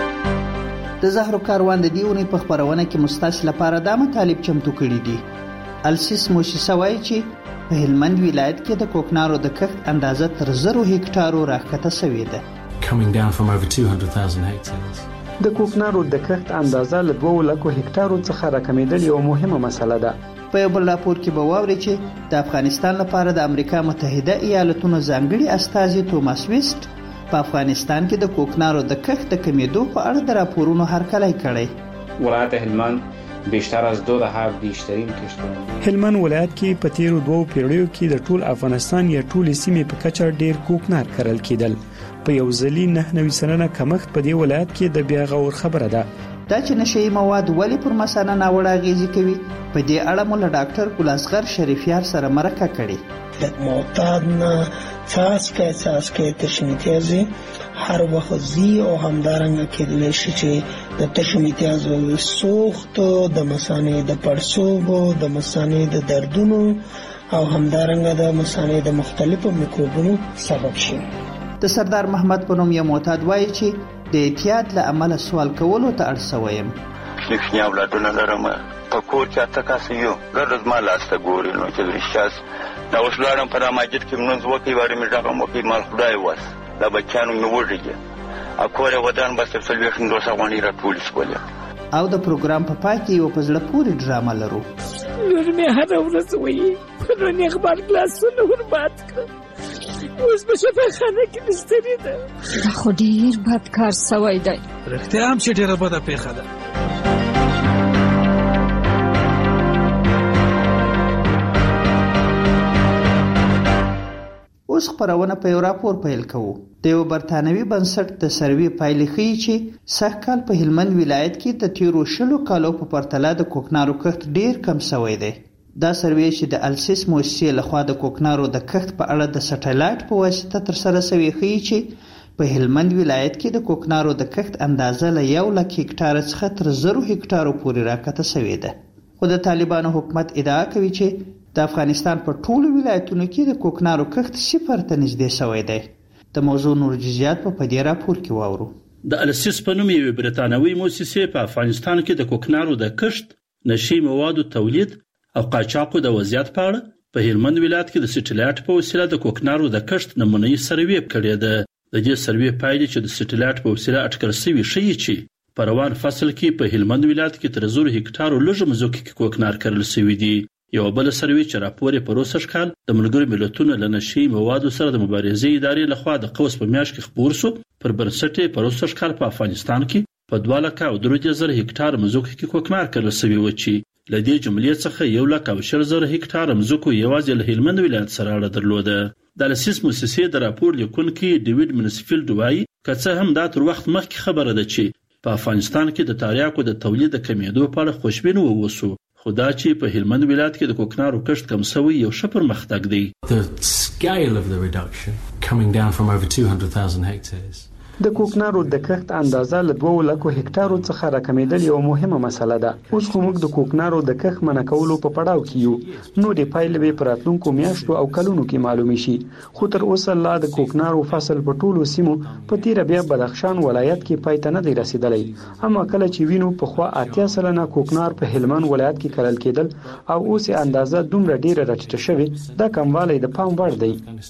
د زهرو کاروان د دې اونۍ په خبرونه کې مستاس لپاره د مطالب چمتو کړي دي. السیس موسسه وایي چې په هلمند ولایت کې د کوکنارو د کښت اندازه تر 0 هکټارو راکته شوې ده. Coming down from over 200,000 hectares. د کوکنارو د کښت اندازه له 2 لکو هکټارو څخه راکمېدل یو مهمه مسله ده. په یو بل راپور کې به واوري چې د افغانستان لپاره د امریکا متحده ایالاتونو ځانګړي استازي توماس ویسټ په افغانستان کې د کوکنارو د کښت د کمیدو په اړه د راپورونو هرکلی کړی. ولایت هلمند بیشتر از 2 بیشترین کشتون هلمند ولایت کې په تیرو 2 پیړیو کې د ټول افغانستان یا ټول سیمې په کچه ډیر کوکنار کرل کېدل. په یو ځلي 99 سلنه کمښت په دې ولایت کې د بیا غور خبره ده. دا چې نشئی مواد ولې پر مثانه ناوړه اغیزې کوي په دې اړه مو له ډاکټر ګلاسغر شریفیار سره مرکه کړې. د معتاد نه څاڅکی تشمیتیازي هر وخت زی او همدارنګه کېدلی شي چې د تشمیتیازو سوخت د مثانې د پړسوب د مثانې د دردونو او همدارنګه د مثانې د مختلفو میکروبونو سبب شي. د سردار محمد په نوم یو معتاد وایي چې د اعتیاد له امله سوال کولو ته اړ شوی یم. لیکنې اولادونه لرم په کور کې اته کسه یو ګرځ ما لاسته ګوري نو چې رښتیاس دا اوس لاړم په مسجد کې منځ وکي وړي مې ځکه مو کې مال خدای واس دا بچانو مې وړي اکوره ودان بس په سلويشن دوسه غونډې راټول شول. او د پروګرام په پای کې یو پزړه پوری ډرامه لرو. نور مې هر ورځ وایي په نن اخبار کلاسونه وربات کړ اوس په شفاخانه کې مستری ده. دا خو ډیر بد کار سوی دی. رښتیا هم چې ډیره بده پیښه ده. اوس خبرونه په یو راپور پیل کوو. د یو برتانوي بنسټ د سروې پایلې ښیي چې سږکال په هلمند ولایت کې د تیرو 20 کالو په پرتله د کوکنارو کښت ډیر کم شوی دی. دا سروې چې د السیس موسسې لخوا د کوکنارو د کښت په اړه د سټلایټ په واسطه تر سره شوی ښیي چې په هلمند ولایت کې د کوکنارو د کښت اندازه له 1 لک هکټار څخه تر 0 هکټارو پورې راکته شوې ده. خو د طالبانو حکومت ادعا کوي چې د افغانستان په ټولو ولایتونو کې د کوکنارو کښت 0 ته نږدې شوی دی. د موضوع نور جزئیات په دې راپور کې واورو. د السیس په نوم یو برتانوي موسسې په افغانستان کې د کوکنارو د کښت، نشي موادو تولید او قاچاقو د وضعیت په اړه په هلمند ولایت کې د سټلایټ په وسیله د کوکنارو د کښت نمونهي سروې کړې ده. د دې سروې پایلې چې د سټلایټ په وسیله اټکل شوي ښیي چې په روان فصل کې په هلمند ولایت کې تر 0 هکټارو لږ مځکو کې کوکنار کرل شوي دي. یو بل سروې چې راپور یې په روسش کال د ملګرو ملتونو له نشي موادو سره د مبارزې ادارې لخوا د قوس په میاشت کې خبر شو پر بنسټ په روسش کال په افغانستان کې په 2,03,000 هکټار مځکو کې کوکنار کرل شوي و چې لدې جملې څخه 1,20,000 هکټار مځکو یوازې له هلمند ولایت سره اړه درلوده. د السیس موسسې د راپور لیکونکي ډیوډ منسفیلډ وایي که څه هم دا تر وخت مخکې خبره ده چې په افغانستان کې د تریاکو د تولید د کمیدو په اړه خوشبین ووسو، خو دا چې په هلمند ولایت کې د کوکنارو کښت کم شوی یو ښه پرمختګ دی. The scale of the reduction coming down from over 200,000 hectares. د کوکنارو د کښت اندازه له 2 لکو هکټارو څخه راکمېدل یو مهمه مسله ده. اوس خو موږ د کوکنارو د کښت منع کولو په پړاو کې یو. نو د پایلې به پر راتلونکو میاشتو او کلونو کې معلومه شي. خو تر اوسه لا د کوکنارو فصل په ټولو سیمو په تیر بیا بدخشان ولایت کې پای ته نه دی رسیدلی. اما کله چې وینو په خوا 80 سلنه کوکنار په هلمند ولایت کې کرل کېدل او اوس اندازه دومره ډیره راټیټه شوې، دا کموالی د پام وړ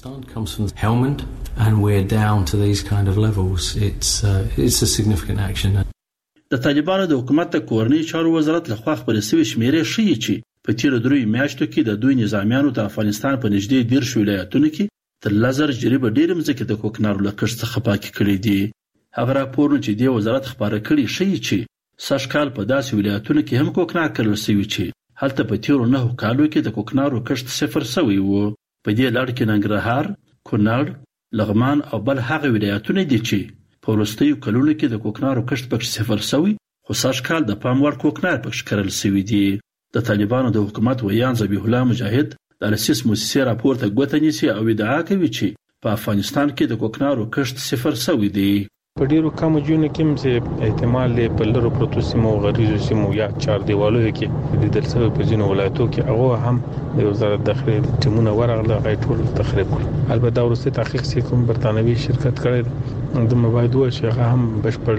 دی. And we're down to these kind of levels. It's a significant action. د طالبانو د حکومت د کورنۍ چارو وزارت لخوا خبرې شوې شمیرې ښیي چې په تیرو 3 میاشتو کې د دوی نظامیانو د افغانستان په نږدې 10 ولایتونو کې تر 1000 جریبه ډېر مځکې د کوکنارو له کښت څخه پاکې کړې دي. هغه راپورونه چې د وزارت خبره کړي ښیي چې سږکال په داسې ولایتونو کې هم کوکنار کرل شوي چې هلته په تیرو 9 کالو کې د کوکنارو کښت 0 شوی و. په دې لړ کې ننګرهار، کونړ، لغمان او بل هغه ولایتونه دي چې په وروستیو کلونو کې د کوکنارو کښت پکې 0 شوی، خو سږکال د پام وړ کوکنار پکې کرل شوي دي. د طالبانو د حکومت ویان ذبیح الله مجاهد د السیس موسسې راپور ته ګوته نیسي او ادعا کوي چې په افغانستان کې د کوکنارو کښت 0 شوی دی. په ډیرو کم جون کې چې احتمال په لرو پروتو سیمو غریزو سیمو یا چار دیوالو کې د درسه په ځینو ولایتو کې هغه هم د وزارت داخلي ټیمونه ورغله غي ټول تخریب کړ. البته ورسته تحقیق کوم برتانوي شرکت کړی د مبادله شغه هم بشپړ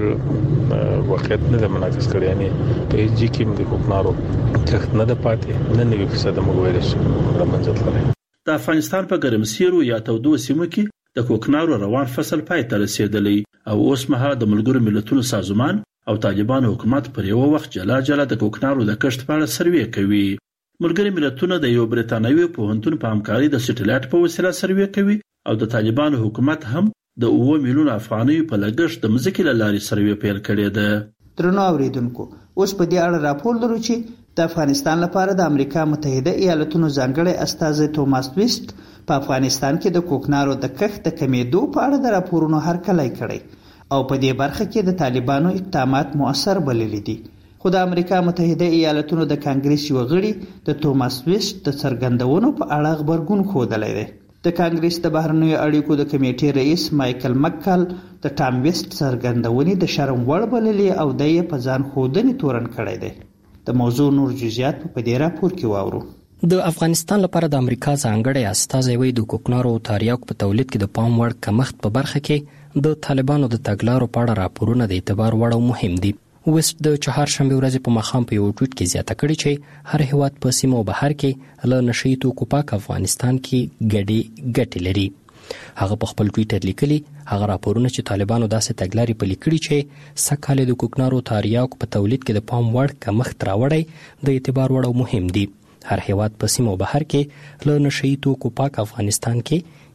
واقعیت نه منعکس کړی، یعنی په جی کې د کوکنارو تخت نه د پاتې نه 90% موږ شو رامنځته کړی. د افغانستان په ګرمسیرو یا تودو سیمو کې د کوکنارو روان فصل پای ته رسیدلی او اوس مهال د ملګرو ملتونو سازمان او طالبان حکومت پر یو وخت جلا د کوکنارو د کښت په اړه سروې کوي. ملګري ملتونه د یو برتانوي پوهنتون په همکاري د سټلایټ په وسیله سروې کوي او د طالبان حکومت هم د 9 میلیون افغانۍ په لګښت د مځکې لارې سروې پیل کړې ده. درنو اوریدونکو، اوس په دې اړه راپور لرو چې د افغانستان لپاره د امریکا متحده ایالاتونو ځانګړی استازی توماس ویسټ په افغانستان کې د کوکنارو د کښت د کمیدو په اړه د راپورونو هرکلی کړی او په دې برخه کې د طالبانو اقدامات مؤثر بللي دي. خو د امریکا متحده ایالاتونو د کانګریس یو غړي د توماس ویسټ د څرګندونو په اړه خبرګون ښودلی دی. د کانګریس د بهرنیو اړیکو د کمیټې رئیس مایکل مکال د ټام ویسټ څرګندونې د شرم وړ بللي او د یې په ځان ښودنې تورن کړی دی. د موضوع نور جزئیات په دې راپور کې واورو. د افغانستان لپاره د امریکا ځانګړی استازی وی د کوکنارو او تریاکو په تولید کې د پام وړ کمښت په برخه کې د طالبانو د تګلارو په اړه راپورونه د اعتبار وړ او مهم دي. ویسټ د چهارشنبه ورځ په مخام په یو ټویټ کې زیاته کړې چې هر هیواد په سیمه او بهر کې له نشئی توکو پاک افغانستان کې ګټې لري. هغه په خپل ټویټر لیکلي هغه راپورونه چې طالبانو داسې تګلارې پلي کړي چې سکهاله د کوکنارو تریاکو په تولید کې د پام وړ کمښت راوړی د اعتبار وړ او مهم دي. هر هیواد په سیمه او بهر کې له نشئی توکو پاک افغانستان کې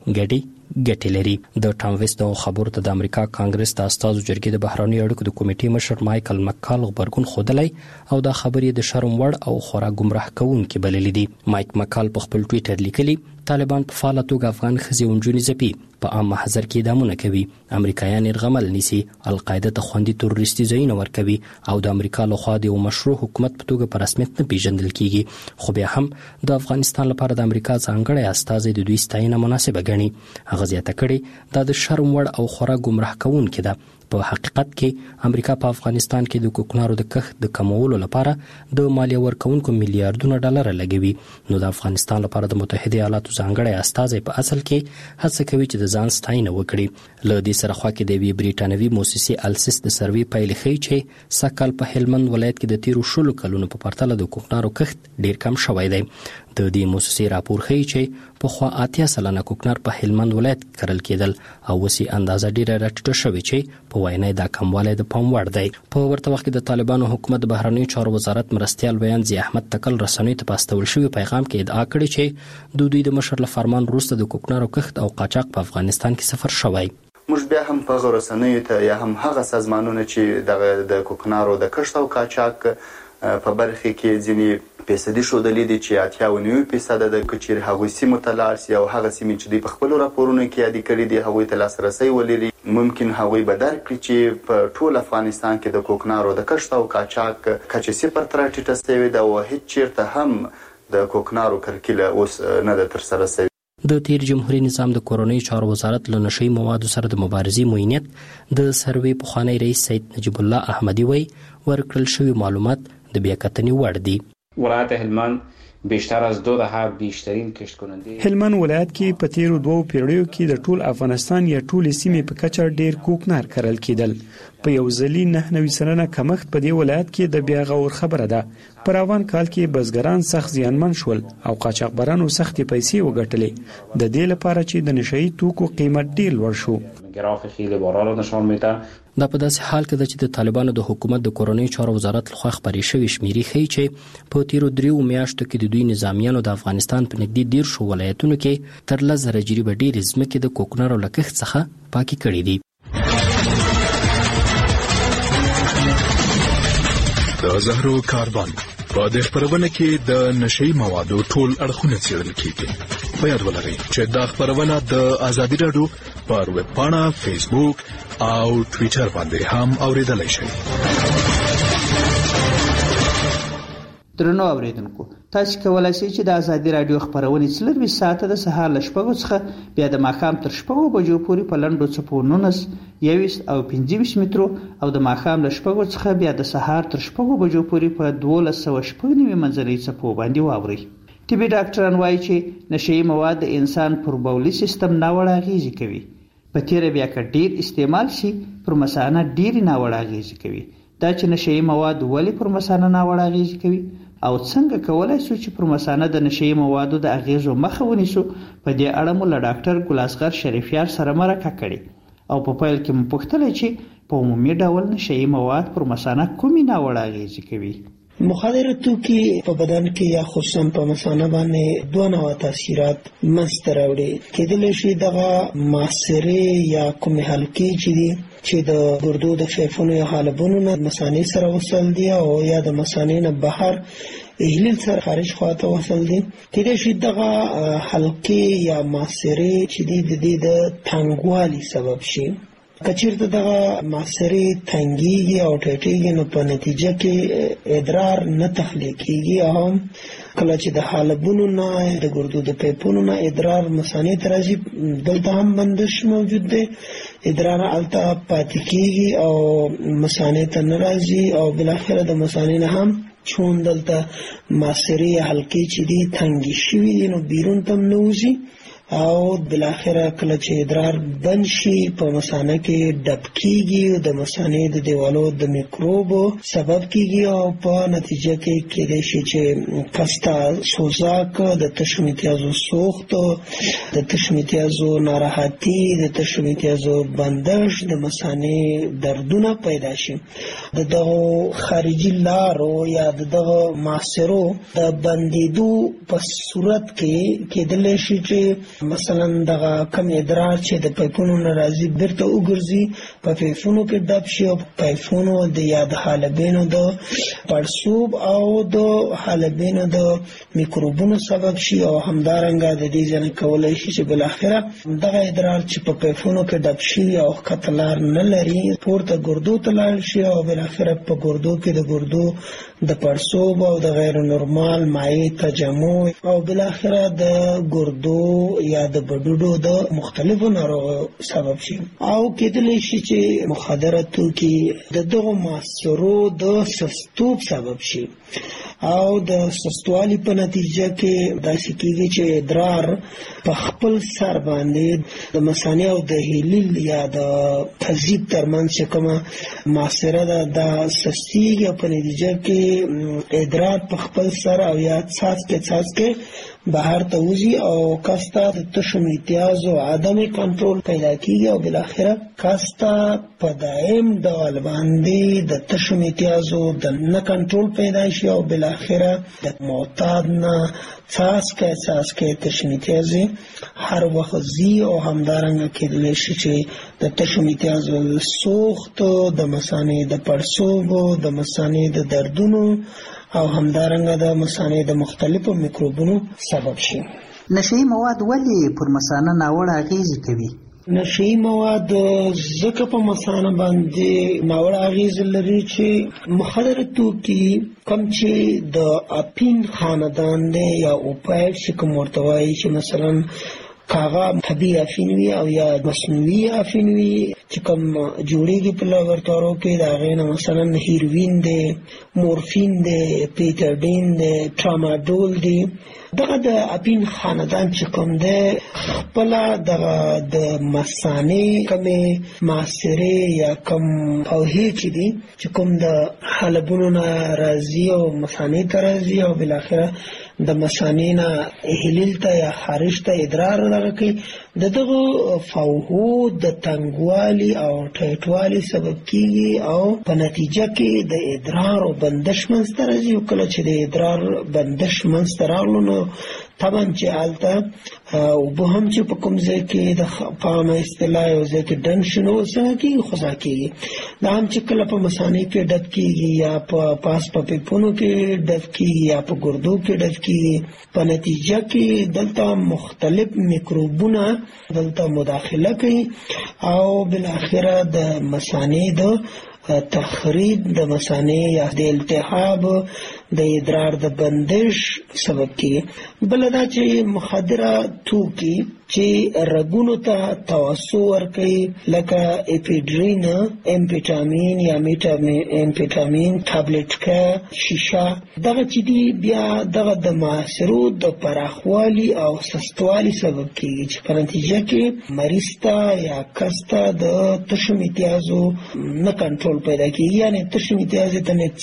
ګټې لري. د ټام ویسټ د خبرو ته د امریکا کانګرس د استازو جرګې د بهرنیو اړیکو د کمیټې مشر مایکل مکال خبرګون ښودلی او دا خبرې د شرم وړ او خورا ګمراه کوونکې بللې دي. مایک مکال په خپل ټویټر لیکلي طالبان په فعاله توګه افغان ښځې او نجونې ځپي، په عام محضر کې اعدامونه کوي، امریکایان یرغمل نیسي، القاعده ته خوندي تروریستي ځایونه ورکوي او د امریکا لخوا د یو مشروع حکومت په توګه په رسمیت نه پیژندل کیږي. خو بیا هم د افغانستان لپاره د امریکا ځانګړی استازی د دوی ستاینه مناسبه ګڼي. هغه زیاته کړې دا د شرم وړ او خورا ګمراه کوونکې ده. په حقیقت کې امریکا په افغانستان کې د کوکنارو د کښت د کمولو لپاره د مالیه ورکوونکو میلیارډونه ډالر لګوي. نو د افغانستان لپاره د متحده ایالاتو ځانګړی استازی په اصل کې هڅه کوي چې د ځان ستاینه وکړي. له دې سره خوا کې د یوې بریټانوي موسسې السس د سروې پایلې ښیي چې سږکال په هلمند ولایت کې د تیرو 16 کلونو په پرتله د کوکنارو کښت ډیر کم شوی دی. د دې موسسې راپور ښیي چې پخوا 80% کوکنار په هلمند ولایت کې کرل کېدل او اوس یې اندازه ډیره راټیټه شوې چې په وینا دا کموالی د پام وړ دی. په ورته وخت کې د طالبانو حکومت د بهرنیو چارو وزارت مرستیال بیان ضیاء احمد تکل رسنیو ته په استول شوي پیغام کې ادعا کړې چې د دوی د مشر له فرمان وروسته د کوکنارو کښت او قاچاق په افغانستان کې صفر شوی. موږ بیا هم په رسنیو ته یا هم هغه سازمانونه چې د کوکنارو د کښت او قاچاق په برخه کې ځینې فیصدي ښودلي دي چې 89% د کچیر هغوی سیمو ته لاړ شي او هغه سیمې چې دوی په خپلو راپورونو کې یادې کړي دي هغوی ته لاسرسی ولري. ممکن هغوی به درک کړي چې په ټول افغانستان کې د کوکنارو د کښت او قاچاق کچه 0 ته راټیټه شوې ده او هیڅ چیرته هم د کوکنارو کرکیله اوس نه ده ترسره شوې. د تیر جمهوریت نظام د کورنۍ چارو وزارت له نشئی موادو سره د مبارزې معینیت د سروې پخوانی رئیس سید نجیب الله احمدی وی ورکړل شوی معلومات د بیاکتنې وړ دي. ولایت هلمند بیشتر از 2 بیشترین کشت کننده هلمند ولایت کې په تیرو 2 پیړیو کې د ټول افغانستان یا ټول سیمې په کچه ډیر کوکنار کرل کېدل. په یو ځلي 99% کمښت په دې ولایت کې د بیا غور خبره ده. په روان کال کې بزګران سخت زیانمن شول او قاچاقبرانو سختې پیسې وګټلې د دې لپاره چې د نشئی توکو قیمت ډیر لوړ شو. گراف خیلی بالا را نشان میده. دا په داسې حال کې ده چې د طالبانو د حکومت د کورنۍ چارو وزارت لخوا خبرې شوې شمیرې ښیي چې په تیرو 3 میاشتو کې د دوی نظامیانو د افغانستان په نږدې 10 ولایتونو کې تر 10,000 جریبه ډېرې ځمکې د کوکنارو له کښت څخه پاکې کړې دي. د زهرو کاروان په دې خبرونه کې د نشئی موادو ټول اړخونه څېړل کیږي. په یاد ولرئ چې دا خبرونه د ازادي راډیو پر ویب پاڼه، فیسبوک او ټویټر باندې هم اوریدلای شئ. درنو اوریدونکو تاسو کولای شئ چې د ازادي رادیو خبرونه 24 ساعته د سهار ل 8 څخه بیا د ماښام تر 8 بجو پورې په لنډو څپو 19 او 25 مترو او د ماښام ل 8 څخه بیا د سهار تر 8 بجو پورې په 1290 منځنۍ څپو باندې واوري. طبي ډاکټران وایي چې نشئی مواد د انسان پر بولي سیستم ناوړه اغیزه کوي. په تیر بیا که ډیر استعمال شي پر مثانه ډیر ناوړه اغیزه کوي. دا چې نشئی مواد ولې پر مثانه ناوړه اغیزه کوي او څنګه کولای شو چې پر مثانه د نشئی موادو د اغیزو مخه ونیسو، په دې اړه مو له ډاکټر ګلاسغر شریفیار سره مرکه کړې او په پیل کې مو پوښتل چې په عمومي ډول نشئی مواد پر مثانه کومې ناوړه اغیزې کوي. مخدر توکي په بدن کې یا خصوصا په مثانه باندې دوه نوع تاثیرات منځته راوړي. کېدلی شي دغه معصرې یا کومې حلقې چې دي چې د ګردو د فیفونو یا حالبونو نه مثانې سره وصل دي او یا د مثانې نه بهر اهلیل سره خارج خواته وصل دي. کېدای شي دغه حلقې یا معصرې چې دي د دې د تنګوالي سبب شي. کچیرته دغه معصرې تنګیږي او ټیټیږي نو په نتیجه کې ادرار نه تخلیقیږي او کله چې د حالبونو نه د ګردو د پیپونو نه ادرار مثانې ته راځي دلته هم بندش موجود دی. ادرار هلته پاتې کیږي او مثانې ته نه راځي او بالاخره د مثانې نه هم چون دلته معصرې حلقې چې دي تنګې شوي دي نو بیرون ته هم نه وځي او بالاخره کله چې ادرار بند شي په مثانه کې ډب کیږي د مثانې د دیوالو د میکروب سبب کیږي او په نتیجه کې کېدای شي چې کستا سوزاک د تشو امتیازو سوخت د تشو امتیازو ناراحتي د تشو امتیازو بندش د مثانې دردونه پیدا شي. دغه خارجي لارو یا دغه معصرو د بندیدو په صورت کې کېدلی شي چې مثلا دغه کم ادرار چې د پایپونو نه راځي بیرته وګرځي په پایپونو کې ډب شي او پایپونو د یاد حالبینو د پړسوب او د حالبینو د میکروبونو سبب شي او همدارنګه د دې ځنه کولای شي چې بالاخره دغه ادرار چې په پایپونو کې ډب شي او کتلار نه لري پورته ګردو ته لاړ شي او بالاخره په ګردو کې د ګردو د پړسوب او د غیر نورمال مایع تجمع او بالاخره د ګردو یا د بډوډو د مختلفو ناروغیو سبب شي او کېدلی شي چې مخدره توکي د دغو معصرو د سستوب سبب شي او د سستوالي په نتیجه کې داسې کېږي چې ادرار په خپل سر باندې د مثانې او د هیلیل یا د تذیب ترمنځ چې کومه معصره ده دا سستیږي او په نتیجه کې ادرار په خپل سر او یا څاڅکي بهر ته وځي او کاستا د تشو امتیازو عدم کنټرول پیدا کیږي او بالاخره کاستا په دائم ډول باندې د تشو امتیازو د نه کنټرول پیدا شي او بالاخره د معتاد نه څاڅکي تشو امتیازي هر وخت زی او همدارنګه کېدلی شي چې د تشو امتیازو سوخت د مثانې د پړسوب د مثانې د دردونو او همدارنګه د مثانې د مختلفو میکروبونو سبب شي. نشئی مواد ولې پر مثانه ناوړه اغیزه کوي؟ نشئی مواد ځکه په مثانه باندې ناوړه اغیزه لري چې مخدر توکي کم چې د اپین خاندان دی یا اوپایډ چې کوم ورته وایي چې مثلا کاغه طبیعي افین وي او یا مصنوعي افین وي چې کوم جوړیږي په لابراتوارو کې د هغې نه مثلا هیروین دی، مورفین دی، پیټاډین دی، ټراماډول دی. دغه د اپین خاندان چې کوم دی خپله دغه د مثانې کمې معصرې یا کم پوهې چې دي چې کوم د حلبونو نه راځي او مثانې ته راځي او بالاخره د مثانې نه هیلیل ته یا خارج ته ادرار دغه کوي د دغو فوهو د تنګوالي او ټیټوالي سبب کیږي او په نتیجه کې د ادرار او بندش منځته راځي او کله چې د ادرار بندش منځته راغلو نو طبعا چې هلته اوبه هم چې په کوم ځای کې د په عامه اصطلاح یو ځای کې ډنډ شي نو څنګه کېږي خوځا کېږي. دا هم چې کله په مثانې کې ډب کېږي یا په پاس په پیپونو کې ډب کېږي یا په ګردو کې ډب کېږي په نتیجه کې دلته مختلف میکروبونه دلته مداخله کوي او بالاخره د مثانې د تخریب د مثانې یا د التهاب د ادرار د بندش سبب کیږي. بل دا چې مخدره توکي چې رګونو ته توسع ورکوي لکه اپیډرین، امفیټامین یا امفیټامین، ټابلیټکا، شیشه، دغه چې دی بیا دغه د معاصرو د پراخوالي او سستوالي سبب کیږي چې په نتیجه کې مریض ته یا کس ته د تشو امتیازو نه کنټرول پیدا کیږي، یعنی تشو امتیازو ته نه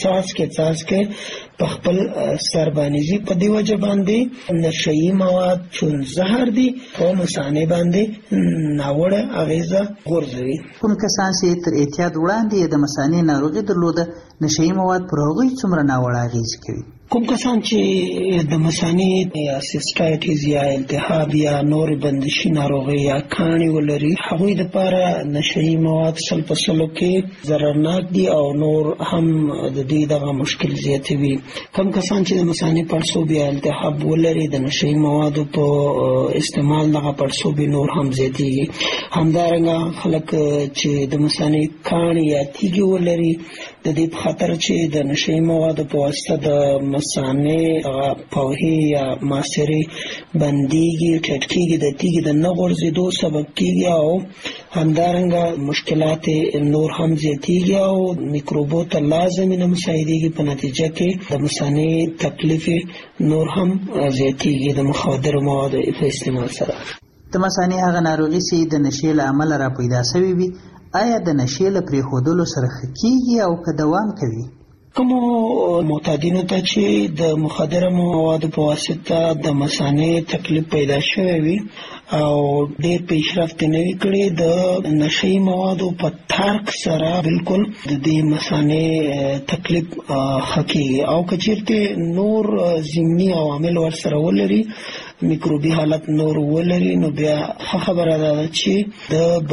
څاڅکې په خپل سر باندې په دی وجه باندې نشئی مواد چون زهر دي او مسانې باندې ناوړه اغیزه غورځوي. کوم کسان چې تر اعتیاد وړاندې د مسانې ناروغي درلوده نشئی مواد پر هغوی څومره ناوړه اغیز کوي؟ کوم کسان چې د مثانې یا سیسټایټیز یا التهاب یا نور بندشي ناروغي یا کاڼي ولري هغوی دپاره نشئی مواد سل په سلو کې ضررناک دي او نور هم د دې دغه مشکل زیاتوي. کوم کسان چې د مثانې پړسوب یا التهاب ولري د نشئی موادو په استعمال دغه پړسوب نور هم زیاتېږي. همدارنګه خلک چې د مثانې کاڼي یا تیږې ولري د دې په خاطر چې د نشئی موادو په واسطه د مثانې پوهې یا ماسرې بندېږي، ټټکېږي، د تیږې د نه غورځېدو سبب کېږي او همدارنګه مشکلات نور هم زیاتېږي او میکروبو ته لازمي نه مساعدېږي. په نتیجه کې د مثانې تکلیف نور هم زیاتېږي د مخدرو موادو په استعمال سره. د مثانې هغه ناروغي چې د نشې له امله را پیدا شوې وي آیا د نشې له پرېښودلو سره ښه کېږي او که دوام کوي؟ کومو معتادینو ته چې د مخدره موادو په واسطه د مثانې تکلیف پیدا شوی وي او ډېر پیشرفت نه وي کړی، د نشئی موادو په ترک سره بالکل د دې مثانې تکلیف ښه کېږي. او که چېرته نور ضمني عوامل ورسره ولري، میکروبي حالت نور ولري، نو بیا ښه خبره ده چې د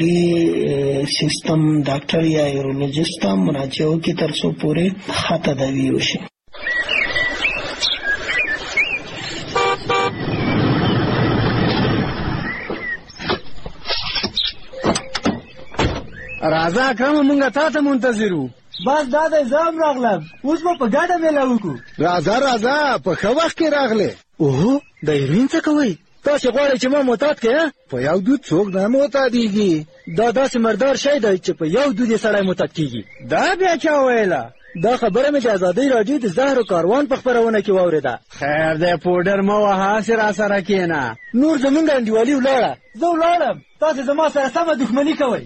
بولي سیستم ډاکټر یا یورولوژیست ته مراجعه وکړي تر څو پورې ښه تداوي وشي. راځه اکرمه مونږ تا ته منتظر وو. بس دا دی زه هم راغلم، اوس به په ګډه میله وکړو. راځه په ښه وخت کې راغلې. اوهو د هیروین څه کوئ؟ تاسې غواړئ چې ما معتاد کړې؟ په یو دود څوک نه معتادېږي. دا داسې مردار شی دی چې په یو دود یې سړی معتاد کېږي. دا بیا چا ویله؟ دا خبره مې د ازادۍ راډیو د زهرو کاروان په خپرونه کې واورېده. خیر دی پوډر مه وهه، هسې راسره کښېنه. نور زمونږ انډیوالي ولاړه. زه ولاړم، تاسې زما سره سمه دښمني کوئ.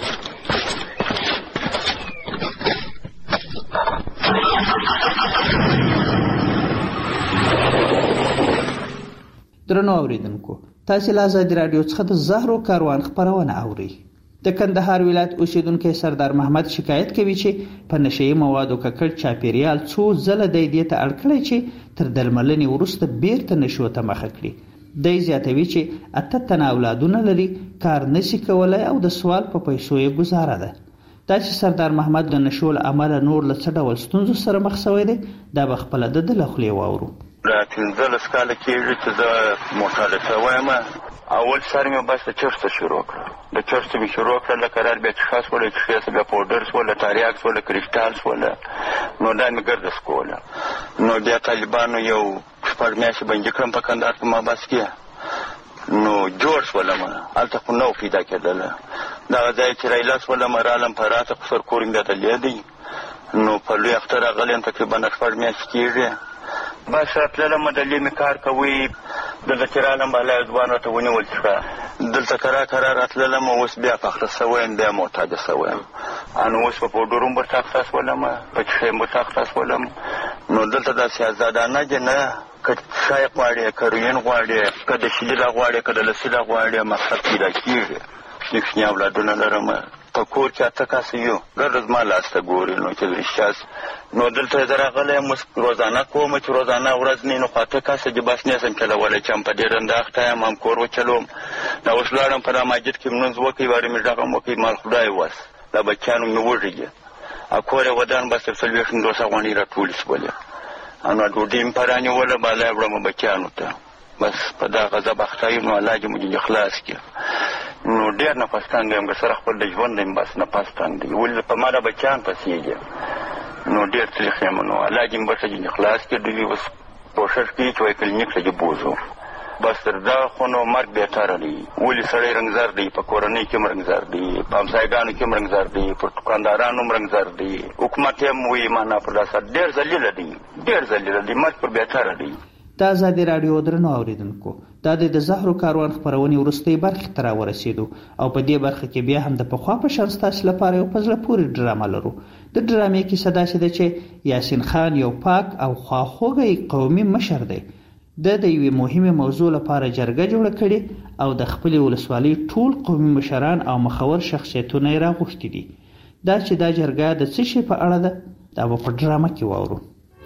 درنو اوریدونکو، تاسې له ازادي راډیو څخه د زهرو کاروان خپرونه اورئ. د کندهار ولایت اوسیدونکی سردار محمد شکایت کوي چې په نشئی موادو ککړ چاپیریال څو ځله دی دې ته اړ کړی چې تر درملنې وروسته بیرته نشو ته مخه کړي. دی زیاتوي چې 8 تنه اولادونه لري، کار نشي کولای او د سوال په پیسو یې ګزاره ده. دا چې سردار محمد د نشو له امله نور له څه ډول ستونزو سره مخ شوی دی، دا به خپله د ده له خولې واورو. دا 15 کاله کېږي چې زه معتاد شوی یم. اول سر مې بس د چرسه شروع کړه. د چرسه مې شروع کړه، له قرار بیا چښه شوله، چښې بیا پوډر شوله، تریاک شوله، کریسټال شوله، نو دا مې ګرده سکوله. نو بیا طالبانو یو 4 میاشتې بندي کړم په کندهار کې محبس کې. نو جوړ شولم، هلته خو نه و پیدا کېدله. دغه ځای چې رایله شولم رالم په راته خو سرکور مې بیا دلې دی. نو په لوی اختر راغلی یم، تقریبا 4 میاشتې کېږي. بس راتللم، دلې مې کار کوي. دلته چې رالم بالا ځوان راته ونیول چې دلته کرا راتللم، اوس بیا فخره شوی یم، بیا معتاده شوی یم. نو اوس په پوډرو هم ورته اخته شولم، په چښې هم ورته اخته شولم. نو دلته داسې ازادانه دی نه، که شای غواړې، که روین غواړې، که د شیدله غواړې، که د لسیله غواړې، مقصد پیدا کېږي. یکشني اولادونه لرم، په کور کې 8 کسه یو، ګرده زما لاسته ګوري. نو چې رښتیا نو دلته زه راغلی یم، اوس روزانه کوم چې روزانه ورځ نه نو 8 کسه دې بس نه شم چلولی چې هم په ډېر انداخته یم، هم کور وچلوم. دا اوس لاړم په دا مسجد کې لمونځ وکړي، وارې مې غږ وکړي، مال خدای وس دا بچیانو مې وږي. کور یې ودان، بس تر 40-50 افغانۍ راټولې شولې. نو ډوډۍ مې په رانیوله، بالا یې وړم بچیانو ته. بس په دا غضب اخته یم، نو الله دې مو خلاص کړي. نو ډېر نفس تنګ یم، که سره خپل د ژوند یم، بس نفس تنګ دی. ولې په ما د بچیان پسېږي. نو ډېر تلیخ یم نو الله دې مې بښه چې خلاص کړي اوس کوشش کوي چې وایي کلینیک ته دې بوځو بس تر دا خو نو مرګ بهتره دی ولې سړی رنګزار دی په کورنۍ کې هم رنګزار دی په همسایګانو کې هم رنګزار دی په دوکاندارانو هم رنګزار دی حکومت هم وایي معنا پر داسه ډېر ذلیله دی مرګ پر بهتره دی. د ازادي راډیو درنو اوریدونکو دا د زهرو کاروان خپرونې وروستۍ برخې ته راورسېدو او په دې برخه کې بیا هم د پخوا په شان ستاسو لپاره یو په زړه پورې ډرامه لرو. د ډرامې کیسه داسې ده چې یاسین خان یو پاک او خواخوږی قومي مشر دی. د یوې مهمه موضوع لپاره جرګه جوړه کړې او د خپلې ولسوالۍ ټول قومي مشران او مخور شخصیتونه یې راغوښتي دي. دا چې دا جرګه د څه شي په اړه ده دا به په ډرامه کې واورو.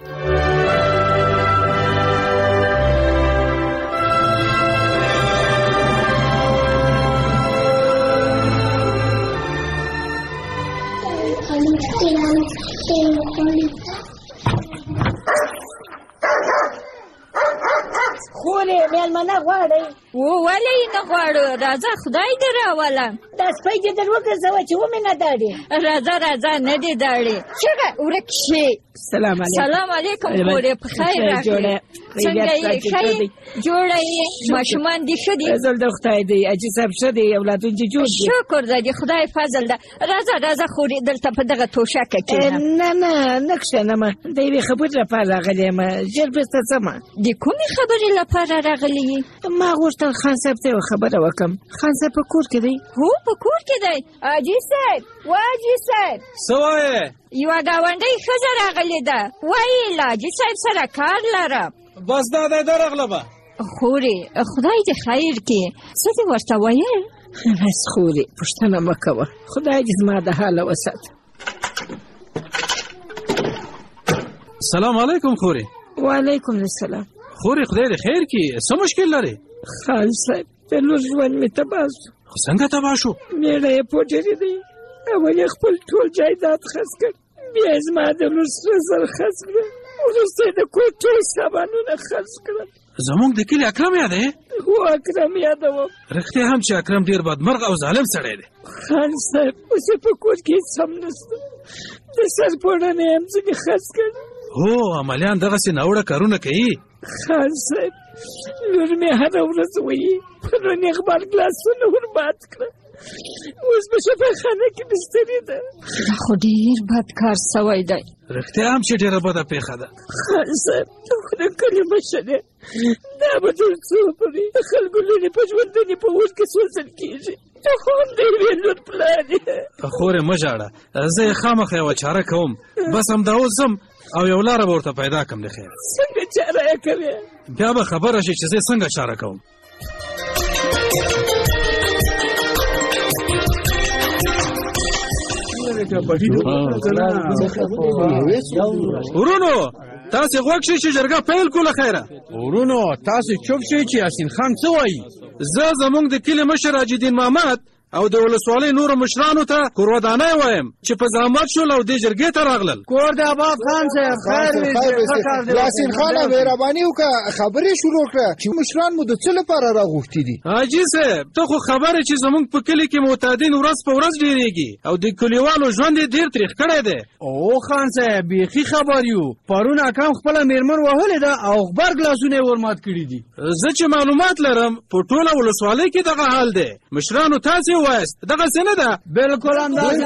خورې مېلمانه غواړئ؟ ولې یې نه غواړو؟ راځه خدای دې راوله. دا سپی دې در وګرځوه چې ومې نه داړې. راځه نه دې داړې. چېرې ورک شي. سلام علیکم خورې، په خیر راغلې. څنګه یې؟ ښه یې؟ جوړه یې؟ ماشومان دې ښه دي؟ فضل د خدای دی، اجي صاحب ښه دی، اولادون دې جوړ دي. شکر ده د خدای فضل ده. راځه خورې دلته په دغه توشکه کښېنه. نه کښېنمه، د یوې خبرې لپاره راغلې یم، ژر بېرته ځمه. د کومې خبرې لپاره راغلې یې؟ ما غوښتل خان صاحب ته یوه خبره وکړم. خان صاحب په کور کې دی؟ هو په کور کې دی. حاجي صاحب حاجي صاحب څه وایې؟ یوه ګاونډۍ ښځه راغلې ده، وایي له حاجي صاحب سره کار لرم. بس دا دی درغله به. خورې خدای دې خیر کړي. څه دې ورته ویل؟ بس خورې پوښتنه مه کوه، خدای دې زما د حاله وساته. سلام علیکم خورې. وعلیکم السلام. خورې خدای دې خیر کړي، څه مشکل لرې؟ خان صاحب د لور ژوند مې تباه شو. څنګه تباه شو؟ مېړه یې پوډرې دی، اول یې خپل ټول جایداد خرڅ کړ، بیا یې زما د لور سره زر خرڅ کړل، وروسته یې د کور ټول سامانونه خرڅ کړل. زموږ د کلي اکرم یادې؟ هو اکرم یادوم. رښتیا هم چې اکرم ډېر بدمرغ او ظالم سړی دی. خان صاحب اوس یې په کور کې هېڅ هم نشته، د سر پوړنې یې هم ځینې خرڅ کړل. هو عملیان دغسې ناوړه کارونه کوي. خان صاحب لور مې هره ورځ وایي پرون یې غبار ګلاسونه ور مات کړه، اوس په شفاخانه کې بسترې ده. دا خو ډېر بد کار سوی دی. رښتیا هم چې ډېره بده پېښه ده. خان صاحب د کلي مشر دی، دا به تر څو پورې د خلکو لورې په ژوندونې په اور کې سوځل کېږي. ته خو هم د یوې لور پلار یې. خورې مه ژاړه، زه یې خامخا یوه چاره کوم. بس همدا اوس ځم او یو لاره به ورته پیدا کړم. د خیر څنګه چاره یې کوې؟ بیا به خبره شي چې زه څنګه چاره کوم. ورونو تاسې غوږ شئ چې جرګه پیل کړو. له خیره ورونو تاسې چوپ شئ چې یاسین خان څه وایي. زه زموږ د کلي مشر حاجي دین محمد او د ولسوالۍ نورو مشرانو ته کورودانۍ وایم چې په زحمت شول او دې جرګې ته راغلل. کور د آباد خان صاحب خیر یاسین خان مهرباني وکړه، خبرې شروع کړه چې مشران مو د څه لپاره راغوښتي دي. حاجي صاحب ته خو خبرې چې زموږ په کلي کې معتادین ورځ په ورځ ډېرېږي او د کلیوالو ژوند یې ډېر تریخ کړی دی. او خان صاحب بیخي خبر یو، پرون اکرم خپله مېرمن وهلې ده او غبر ګلاسونه یې ورمات کړي دي. زه چې معلومات لرم په ټوله ولسوالۍ کې دغه حال دی. مشرانو تاسې وایست دغسې نه ده؟ بلکل همداسې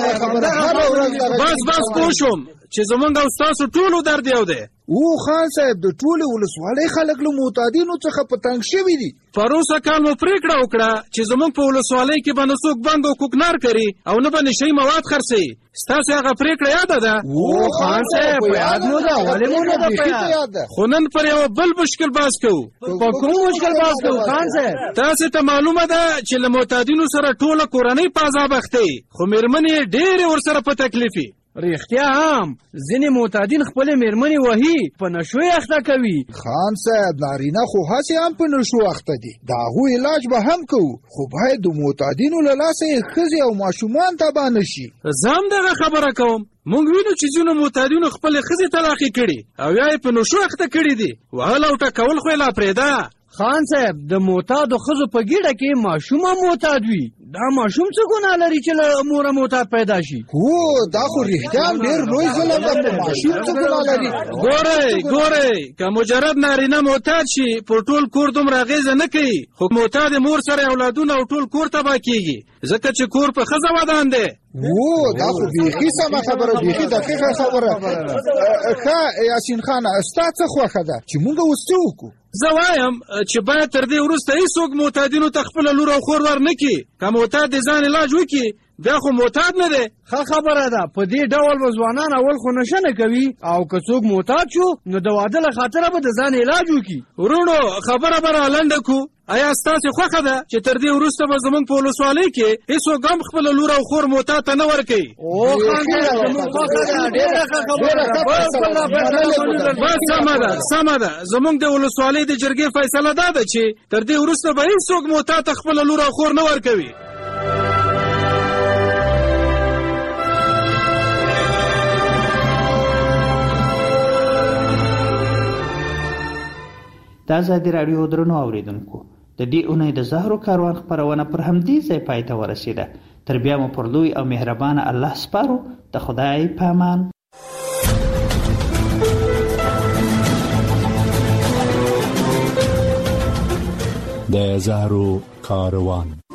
بس پوه شوم چې زمونږ او ستاسو ټولو درد یو دی. او خان صاحب د ټولې ولسوالۍ خلک له معتادینو څخه په تنګ شوي دي. پروسه کال مو پرېکړه وکړه چې زمونږ په ولسوالۍ کې به نه څوک بنګ او کوکنار کري او نه به نشهیي مواد خرڅوي. ستاسو هغه پرېکړه یاده ده؟ او خان صاحب په یاد مو ده، ولې مو نه ده په یاد؟ خو نن پر یوه بل مشکل بحث کوو. په کوم مشکل بحث کوو خان صاحب؟ تاسې ته معلومه ده چې له معتادینو سره ټوله کورنۍ په عذاب اخته یي، خو مېرمنې یې ډېرې ورسره په تکلیف وي. رښتیا هم ځینې معتادین خپلې مېرمنې وهي، په نشو یې اخته کوي. خان صاحب نارینه خو هسې هم په نشو اخته دي، د هغوی علاج به هم کوو، خو باید د معتادینو له لاسه یې ښځې او ماشومان تباه نه شي. زه هم دغه خبره کوم. موږ وینو چې ځینو معتادینو خپلې ښځې طلاقې کړي او یا یې په نشو اخته کړي دي. وهل او ټکول خو یې لا پرېږده. خان صاحب د معتادو ښځو په ګیډه کې ماشوم هم معتاد وي، دا ماشوم څه ګناه لري چې له موره معتاد پیدا شي؟ هو دا خو رښتیا ډېر لوی ظلم دی. ماشوم څه ګناه لري؟ ګورئ که مجرد نارینه معتاد شي پر ټول کور دومره اغېزه نه کوي، خو معتاد مور سره اولادونه او ټول کور تباه کیږي، ځکه چې کور په ښځه ودان دی. دا خو بیخي سمه خبره، بیخي دقیقه خبره. ښه یاسین خانه، ستا څه خوښه ده چې موږ اوس څه وکړو؟ زه وایم چې باید تر دې وروسته هیڅوک معتادینو ته خپله لور او خور ور نه کړي. که معتاد د ځان علاج وکړي بیا خو معتاد نه دی. ښه خبره ده، په دې ډول به ځوانان اول خو نشه نه کوي، او که څوک معتاد شو نو د واده له خاطره به د ځان علاج وکړي. ورونو خبره به رالنډه کړو. آیا ستاسې خوښه ده چې تر دې وروسته به زموږ په ولسوالۍ کې هېڅوک هم خپله لور او خور معتاد ته نه ورکوي؟ سمه ده. زموږ د ولسوالۍ د جرګې فیصله دا ده چې تر دې وروسته به هېڅوک معتاد ته خپله لور او خور نه ورکوي. د ازادي راډیو درنو اوریدونکو، د دې اونۍ د زهرو کاروان خپرونه پر همدې ځای پای ته ورسېده. تر بیا مو پر لوی او مهربانه الله سپارو. د خدای په امان. د زهرو کاروان.